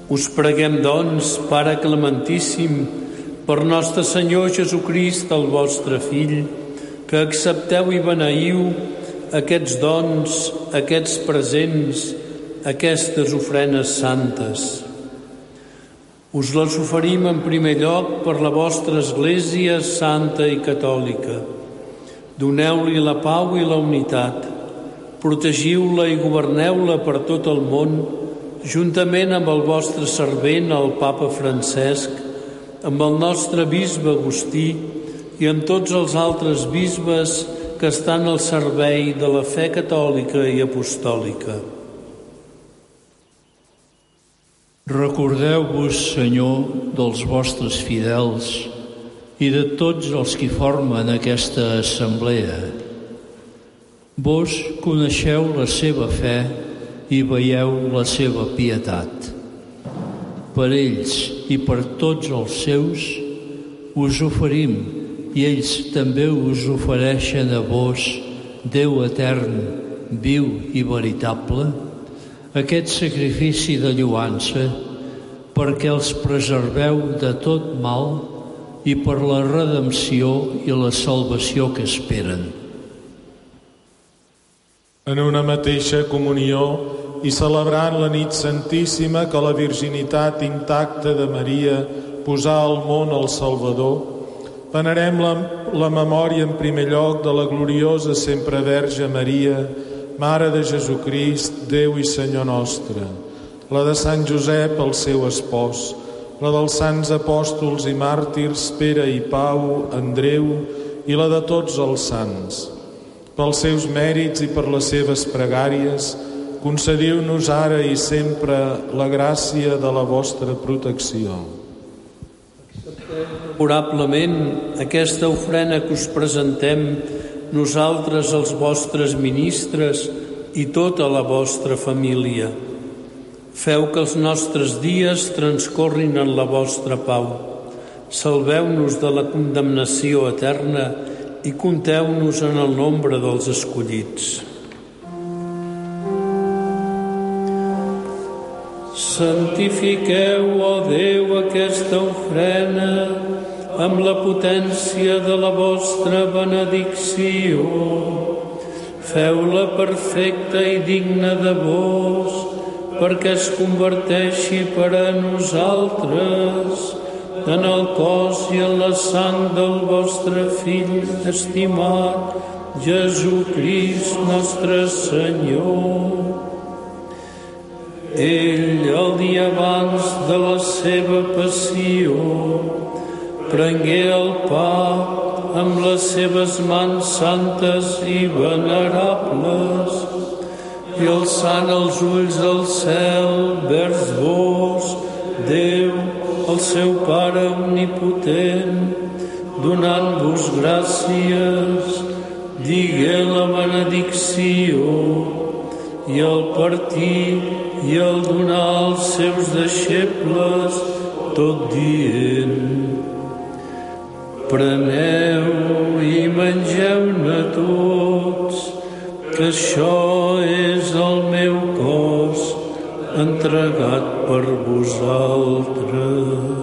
Us preguem, doncs, Pare Clementíssim, per nostre Senyor Jesucrist, el vostre Fill, que accepteu i beneiu aquests dons, aquests presents, aquestes ofrenes santes. Us les oferim en primer lloc per la vostra Església santa i catòlica. Doneu-li la pau i la unitat, protegiu-la i governeu-la per tot el món, juntament amb el vostre servent, el Papa Francesc, amb el nostre bisbe Agustí i amb tots els altres bisbes que estan al servei de la fe catòlica i apostòlica. Recordeu-vos, Senyor, dels vostres fidels i de tots els que formen aquesta assemblea. Vos coneixeu la seva fe i veieu la seva pietat. Per ells i per tots els seus us oferim, i ells també us ofereixen a vos, Déu etern, viu i veritable, aquest sacrifici de lloança, perquè els preserveu de tot mal i per la redempció i la salvació que esperen. En una mateixa comunió i celebrant la nit santíssima que la virginitat intacta de Maria posà al món el Salvador, venerem la, la memòria en primer lloc de la gloriosa sempre Verge Maria, Mare de Jesucrist, Déu i Senyor nostre, la de Sant Josep, el seu espòs, la dels sants apòstols i màrtirs Pere i Pau, Andreu i la de tots els sants. Pels seus mèrits i per les seves pregàries, concediu-nos ara i sempre la gràcia de la vostra protecció. Favorablement, aquesta ofrena que us presentem nosaltres, els vostres ministres i tota la vostra família. Feu que els nostres dies transcorrin en la vostra pau. Salveu-nos de la condemnació eterna i compteu-nos en el nombre dels escollits. Santifiqueu, ó Déu, aquesta ofrena amb la potència de la vostra benedicció. Feu-la perfecta i digna de vos, perquè es converteixi per a nosaltres en el cos i en la sang del vostre Fill estimat, Jesucrist nostre Senyor. Ell, el dia abans de la seva passió, prengué el pa amb les seves mans santes i venerables i alçant els ulls al cel vers vos, Déu, el seu Pare omnipotent, donant-vos gràcies, digué la benedicció i al partir i al donar als seus deixebles, tot dient: preneu i mengeu-ne tots, que això és el meu cos entregat per vosaltres.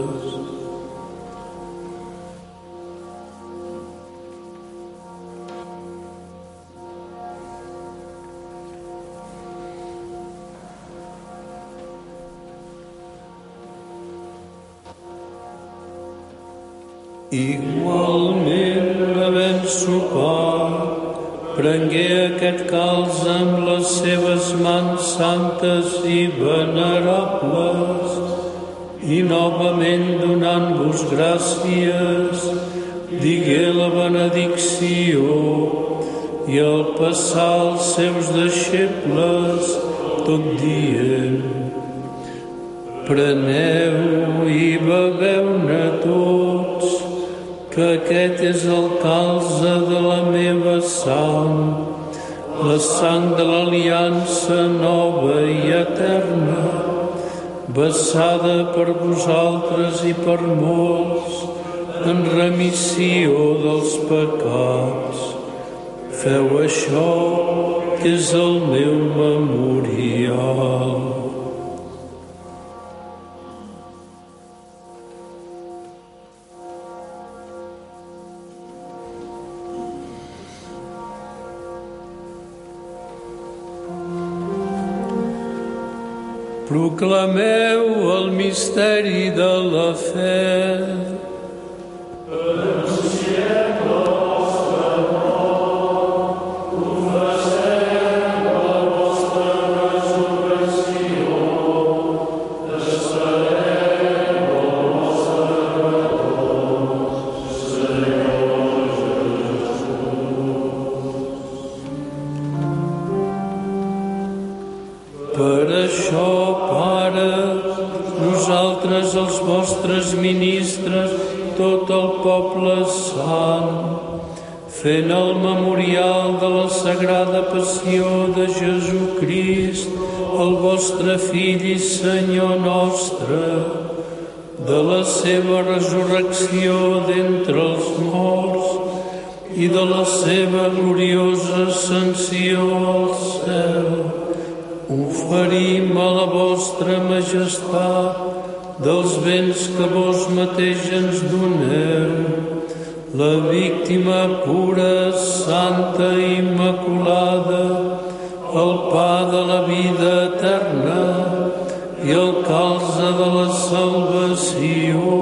Igualment, havent sopat, prengué aquest calç amb les seves mans santes i venerables i novament donant-vos gràcies, digué la benedicció i al passar als seus deixebles, tot dient: preneu i beveu-ne tots, que aquest és el calze de la meva sang, la sang de l'aliança nova i eterna, vessada per vosaltres i per molts, en remissió dels pecats. Feu això, que és el meu memorial. Proclameu el misteri de la fe. Anunciem la vostra mort, confessem la vostra resurrecció, esperem el vostre retorn, Senyor Jesús. Per això, Pare, nosaltres, els vostres ministres, tot el poble sant, fent el memorial de la sagrada passió de Jesucrist, el vostre Fill i Senyor nostre, de la seva resurrecció d'entre els morts i de la seva gloriosa ascensió al cel, oferim a la vostra majestat dels béns que vos mateix ens doneu, la víctima pura, santa i immaculada, el pa de la vida eterna i el calze de la salvació.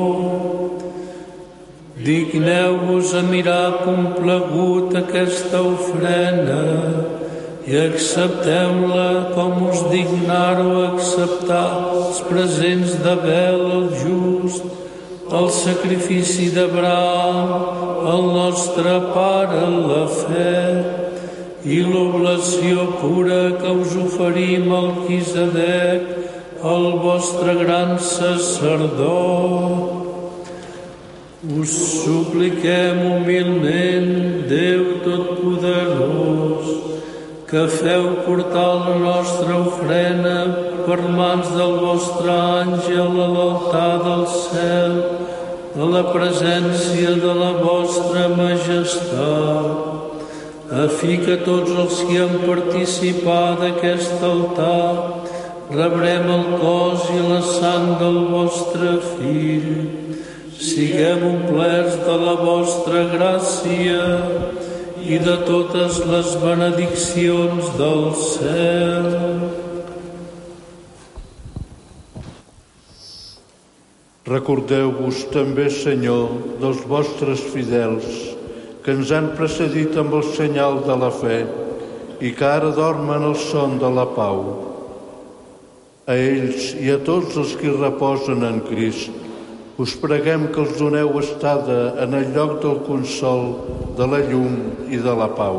Digneu-vos a mirar complagut aquesta ofrena i accepteu-la com us dignaro acceptar els presents d'Abel el just, el sacrifici d'Abraham, el nostre pare en la fe, i l'oblació pura que us oferim al Melquisedec, el vostre gran sacerdot. Us supliquem humilment, Déu Totpoderós, que feu portar la nostra ofrena per mans del vostre àngel a l'altar del cel, a la presència de la vostra majestat, a fi que tots els que han participat d'aquest altar rebrem el cos i la sang del vostre Fill. Siguem omplerts de la vostra gràcia i de totes les benediccions del cel. Recordeu-vos també, Senyor, dels vostres fidels que ens han precedit amb el senyal de la fe i que ara dormen el son de la pau. A ells i a tots els que reposen en Crist, us preguem que els doneu estada en el lloc del consol, de la llum i de la pau.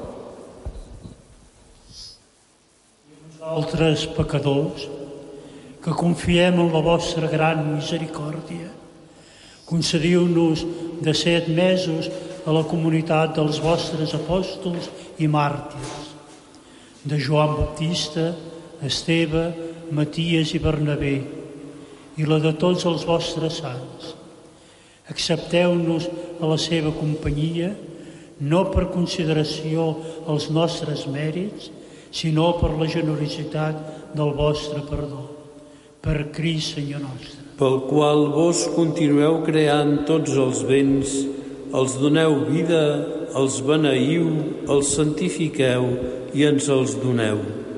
Nosaltres, pecadors, que confiem en la vostra gran misericòrdia, concediu-nos de ser admesos a la comunitat dels vostres apòstols i màrtirs, de Joan Baptista, Esteve, Maties i Bernabé, i la de tots els vostres sants. Accepteu-nos a la seva companyia, no per consideració als nostres mèrits, sinó per la generositat del vostre perdó. Per Crist, Senyor nostre. Pel qual vos continueu creant tots els béns, els doneu vida, els beneiu, els santifiqueu i ens els doneu.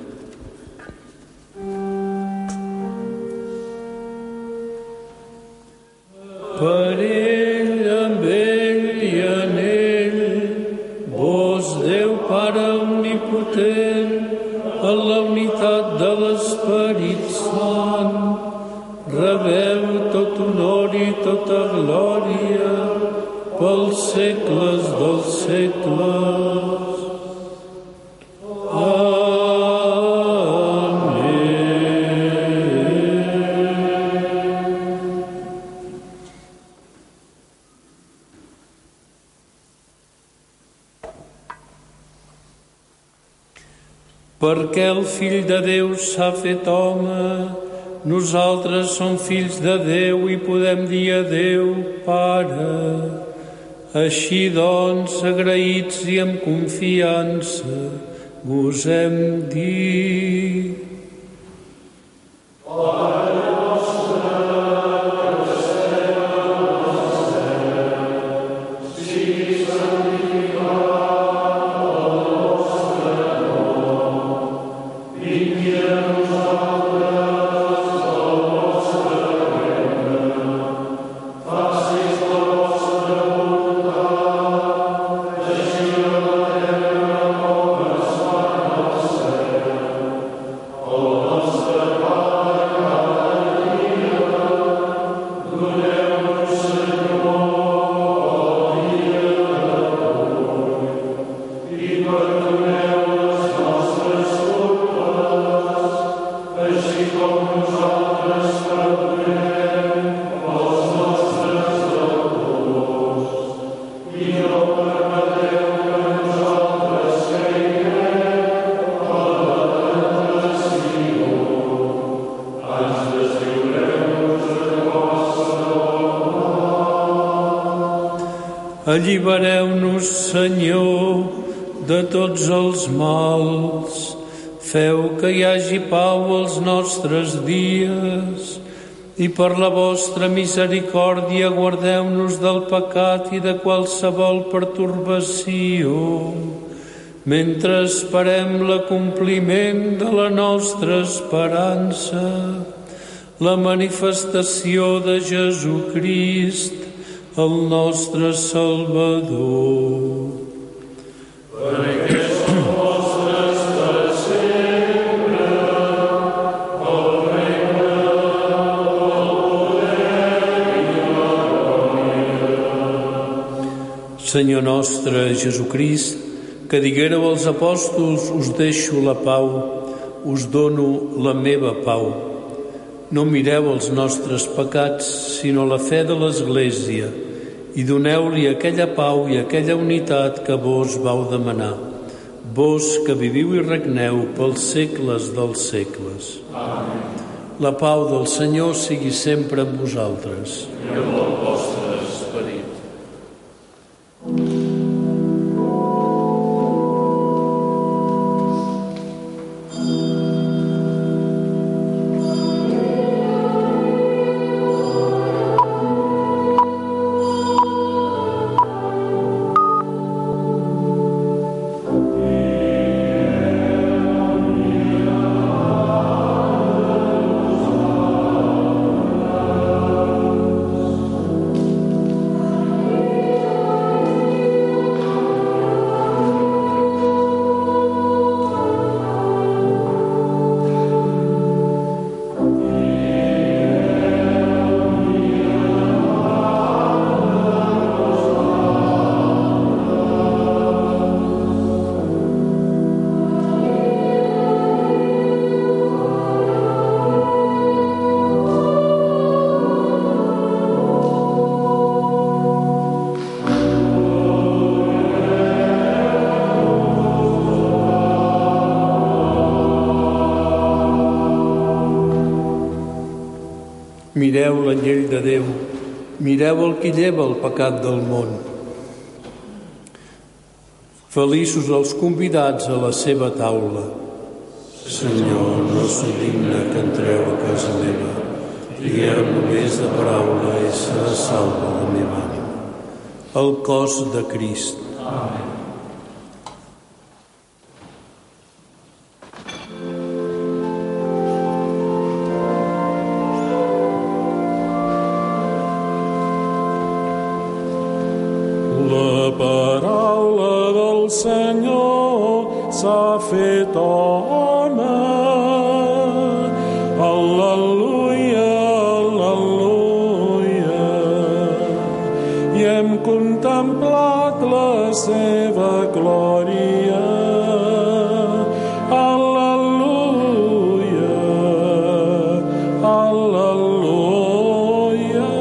Per ell, amb ell i en ell, vos, Déu Pare omnipotent, en la unitat de l'Esperit Sant, rebeu tot honor i tota glòria pels segles dels segles. Amén. Perquè el Fill de Déu s'ha fet home, nosaltres som fills de Déu i podem dir a Déu, Pare. Així doncs, agraïts i amb confiança, vos hem dit. Pare nostre, que esteu al cel, sigui santificat el vostre nom. Vingui a nosaltres Allibereu-nos, Senyor, de tots els mals. Feu que hi hagi pau als nostres dies i per la vostra misericòrdia guardeu-nos del pecat i de qualsevol pertorbació, mentre esperem l'acompliment de la nostra esperança, la manifestació de Jesucrist, el nostre Salvador. Perquè som vostres per sempre, el regne, el poder i la glòria. Senyor nostre Jesucrist, que diguéreu als apòstols, us deixo la pau, us dono la meva pau. No mireu els nostres pecats, sinó la fe de l'Església, i doneu-li aquella pau i aquella unitat que vos vau demanar. Vos que viviu i regneu pels segles dels segles. Amén. La pau del Senyor sigui sempre amb vosaltres. I amb el vostre esperit. Mireu la llei de Déu, mireu el qui lleva el pecat del món. Feliços els convidats a la seva taula. Senyor, no sóc digne que entreu a casa meva. Digueu només de paraula i serà salva la meva ànima. El cos de Crist. Amén. S'ha fet home. Al·leluia, al·leluia. I hem contemplat la seva glòria. Al·leluia, al·leluia.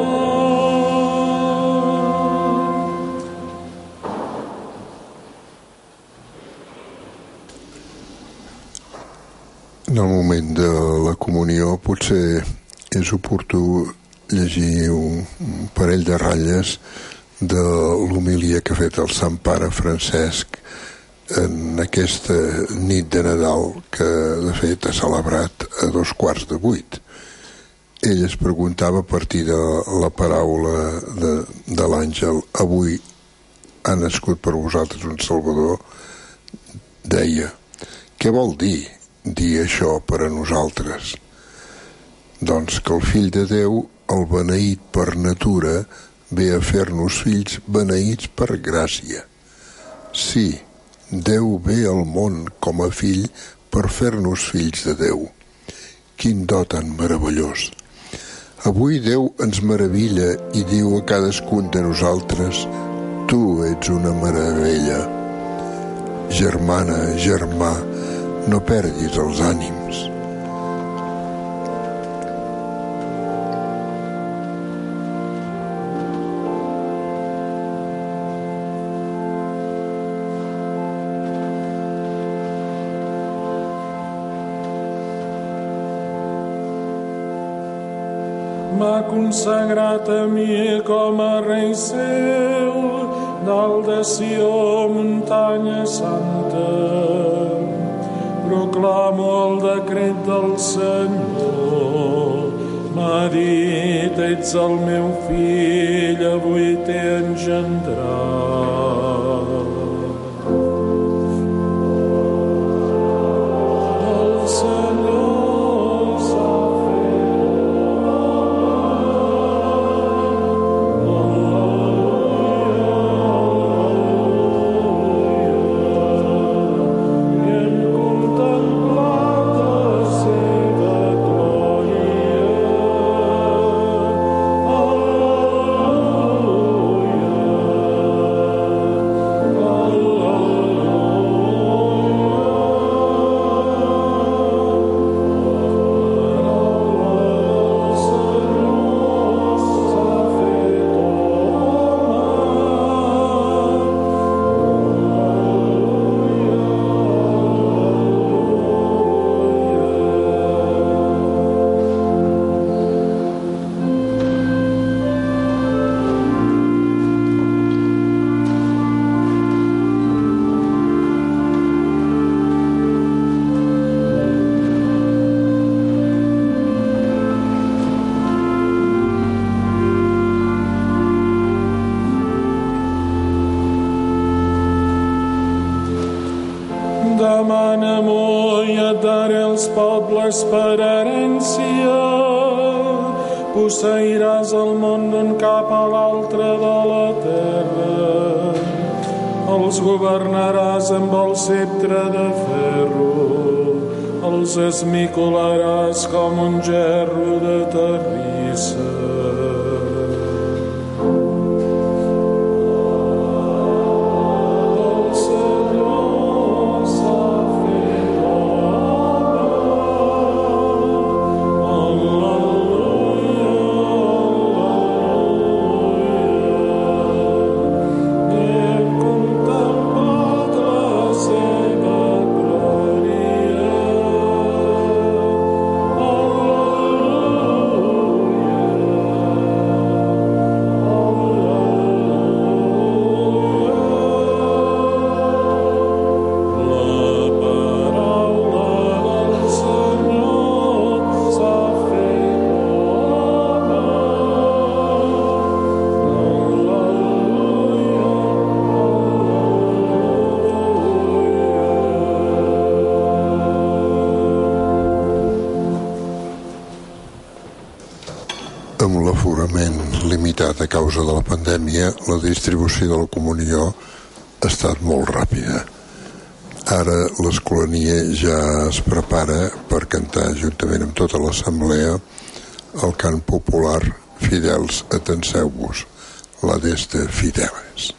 En el moment de la comunió potser és oportú llegir un, un parell de ratlles de l'homilia que ha fet el Sant Pare Francesc en aquesta nit de Nadal que de fet ha celebrat a dos quarts de vuit. Ell es preguntava a partir de la paraula de, de l'àngel: avui ha nascut per vosaltres un Salvador. Deia: què vol dir dir això per a nosaltres? Doncs que el fill de Déu, el beneït per natura, ve a fer-nos fills beneïts per gràcia. Sí, Déu ve al món com a fill per fer-nos fills de Déu. Quin do tan meravellós! Avui Déu ens meravella i diu a cadascun de nosaltres: tu ets una meravella. Germana, germà, no perdis els ànims. M'ha consagrat a mi com a rei seu, dalt de Sió, muntanya santa, proclamo el decret del Senyor. M'ha dit, ets el meu fill, avui t'he engendrat. El Senyor s'ha demana-m'ho i et daré els pobles per herència. Posseiràs el món d'un cap a l'altre de la terra. Els governaràs amb el ceptre de ferro. Els esmicolaràs com un gerro de terrissa. Amb l'aforament limitat a causa de la pandèmia, la distribució de la comunió ha estat molt ràpida. Ara l'Escolania ja es prepara per cantar juntament amb tota l'assemblea el cant popular Fidels atenseu-vos, la d'este Fideles.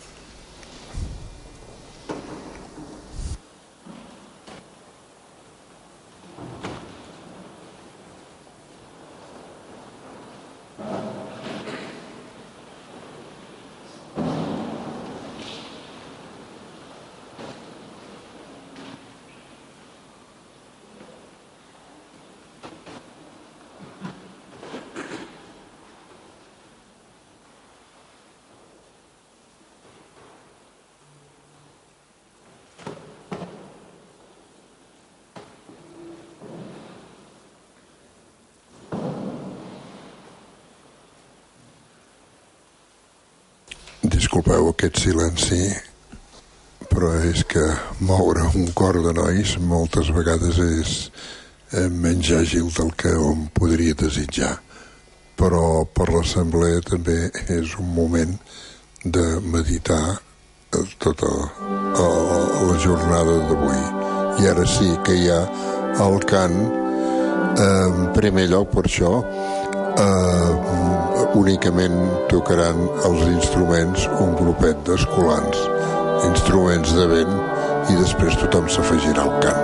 Disculpeu aquest silenci, però és que moure un cor de nois moltes vegades és menys àgil del que hom podria desitjar. Però per l'assemblea també és un moment de meditar tota la jornada d'avui. I ara sí que hi ha el cant. En primer lloc, per això, eh, únicament tocaran els instruments un grupet d'escolans, instruments de vent, i després tothom s'afegirà al cant.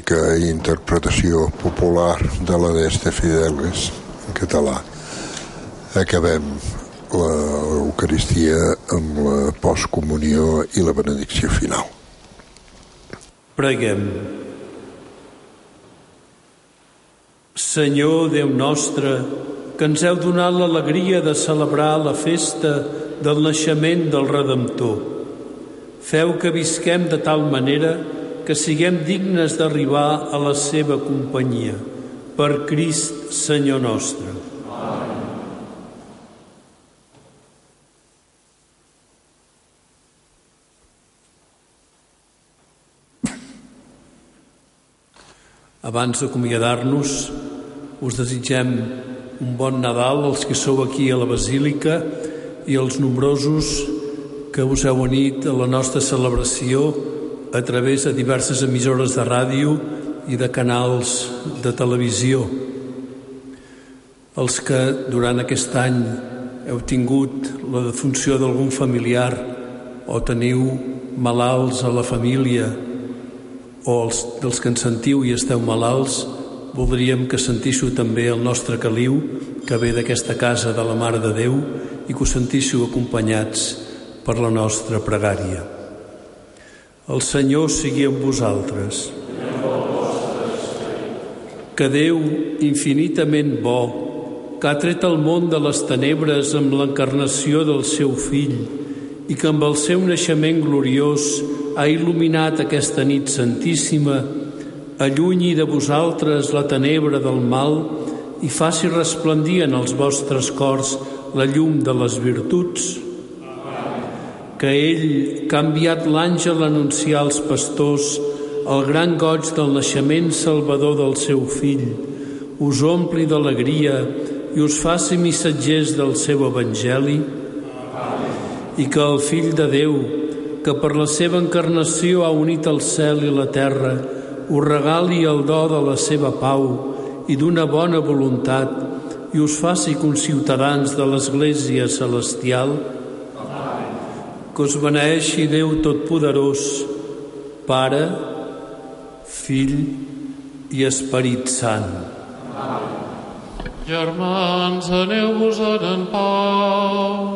música i interpretació popular de la Deste Fidelis en català. Acabem l'Eucaristia amb la postcomunió i la benedicció final. Preguem. Senyor Déu nostre, que ens heu donat l'alegria de celebrar la festa del naixement del Redemptor, feu que visquem de tal manera que siguem dignes d'arribar a la seva companyia. Per Crist, Senyor nostre. Abans d'acomiadar-nos, us desitgem un bon Nadal als que sou aquí a la Basílica i als nombrosos que us heu unit a la nostra celebració a través de diverses emissores de ràdio i de canals de televisió. Els que durant aquest any heu tingut la defunció d'algun familiar o teniu malalts a la família, o els dels que ens sentiu i esteu malalts, voldríem que sentíssiu també el nostre caliu, que ve d'aquesta casa de la Mare de Déu, i que us sentíssiu acompanyats per la nostra pregària. El Senyor sigui amb vosaltres. Que Déu, infinitament bo, que ha tret el món de les tenebres amb l'encarnació del seu Fill i que amb el seu naixement gloriós ha il·luminat aquesta nit santíssima, allunyi de vosaltres la tenebra del mal i faci resplendir en els vostres cors la llum de les virtuts. Que ell, que ha enviat l'àngel a anunciar als pastors el gran goig del naixement salvador del seu Fill, us ompli d'alegria i us faci missatgers del seu Evangeli, i que el Fill de Déu, que per la seva encarnació ha unit el cel i la terra, us regali el do de la seva pau i d'una bona voluntat i us faci conciutadans de l'Església celestial. Que us beneeixi Déu Totpoderós, Pare, Fill i Esperit Sant. Germans, aneu-vos-en en pau.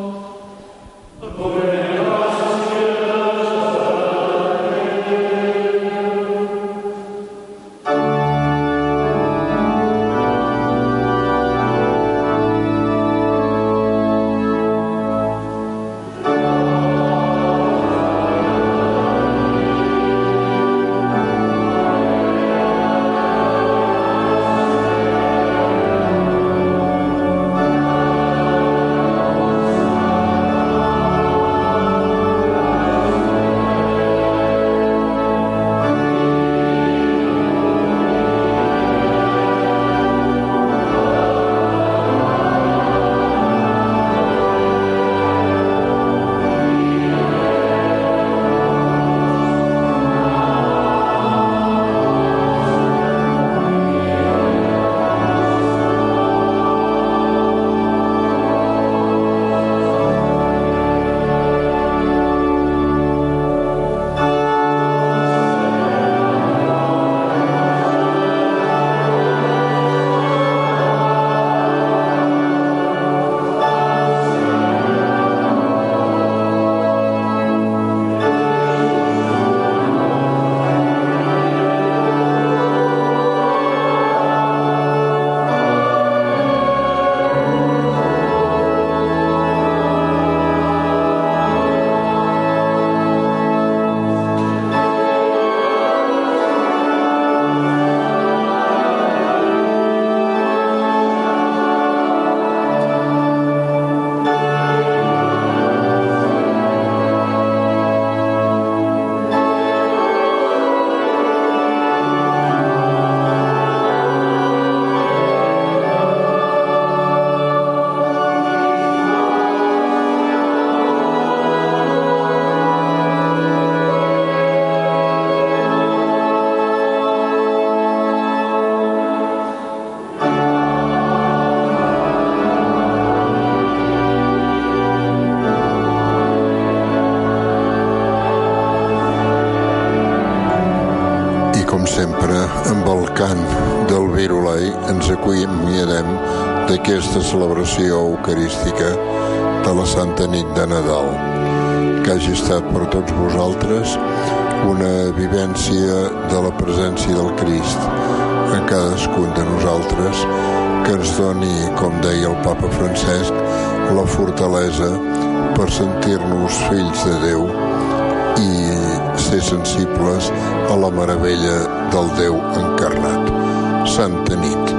amb el cant del Virolai ens acomiadem d'aquesta celebració eucarística de la Santa Nit de Nadal. Que hagi estat per tots vosaltres una vivència de la presència del Crist en cadascun de nosaltres, que ens doni, com deia el papa Francesc, la fortalesa per sentir-nos fills de Déu i ser sensibles a la meravella del Déu encarnat. Santa nit.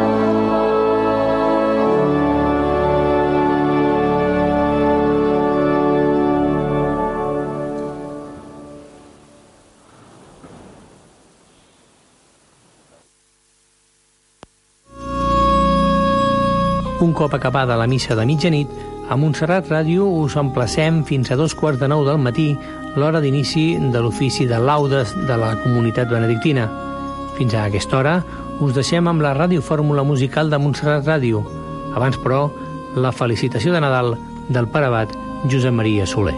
Un cop acabada la missa de mitjanit, a Montserrat Ràdio us emplacem fins a dos quarts de nou del matí, l'hora d'inici de l'ofici de laudes de la comunitat benedictina. Fins a aquesta hora us deixem amb la radiofórmula musical de Montserrat Ràdio. Abans, però, la felicitació de Nadal del pare abat Josep Maria Soler.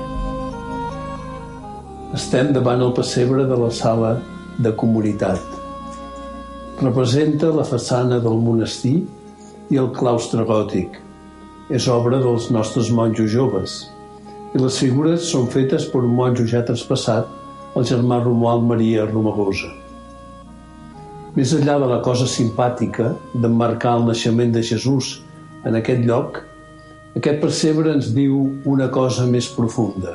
Estem davant el pessebre de la sala de comunitat. Representa la façana del monestir i el claustre gòtic. És obra dels nostres monjos joves i les figures són fetes per un monjo ja traspassat, el germà Romuald Maria Romagosa. Més enllà de la cosa simpàtica d'emmarcar el naixement de Jesús en aquest lloc, aquest pessebre ens diu una cosa més profunda.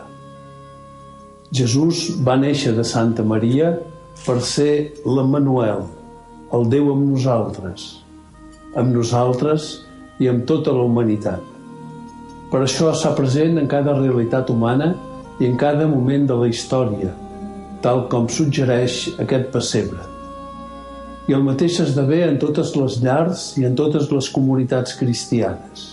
Jesús va néixer de Santa Maria per ser l'Emmanuel, el Déu amb nosaltres, amb nosaltres i amb tota la humanitat. Per això està present en cada realitat humana i en cada moment de la història, tal com suggereix aquest pessebre. I el mateix esdevé en totes les llars i en totes les comunitats cristianes.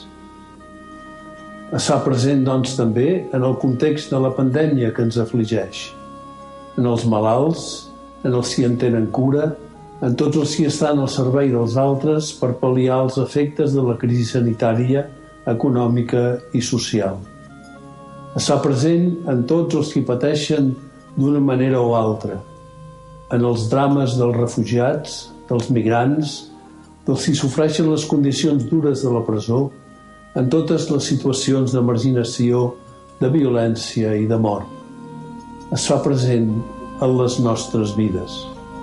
Està present, doncs, també en el context de la pandèmia que ens afligeix, en els malalts, en els qui en tenen cura, en tots els qui estan al servei dels altres per pal·liar els efectes de la crisi sanitària, econòmica i social. Està present en tots els qui pateixen d'una manera o altra, en els drames dels refugiats, dels migrants, dels qui sofreixen les condicions dures de la presó, en totes les situacions de marginació, de violència i de mort. Es fa present en les nostres vides.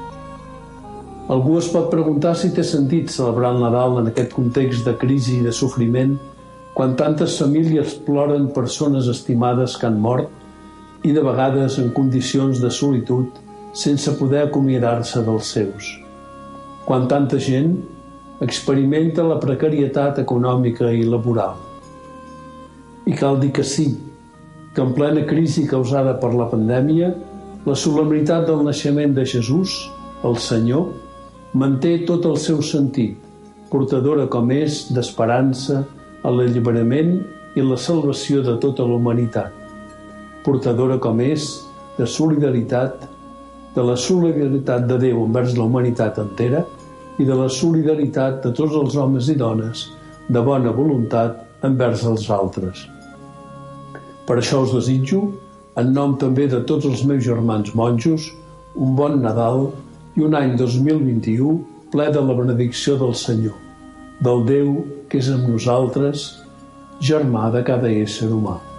Algú es pot preguntar si té sentit celebrar el Nadal en aquest context de crisi i de sofriment, quan tantes famílies ploren persones estimades que han mort i de vegades en condicions de solitud sense poder acomiadar-se dels seus. Quan tanta gent experimenta la precarietat econòmica i laboral. I cal dir que sí, que en plena crisi causada per la pandèmia, la solemnitat del naixement de Jesús, el Senyor, manté tot el seu sentit, portadora com és d'esperança, a l'alliberament i la salvació de tota la humanitat, portadora com és de solidaritat, de la solidaritat de Déu envers la humanitat entera i de la solidaritat de tots els homes i dones de bona voluntat envers els altres. Per això us desitjo, en nom també de tots els meus germans monjos, un bon Nadal i un any dos mil vint-i-u ple de la benedicció del Senyor, del Déu que és amb nosaltres, germà de cada ésser humà.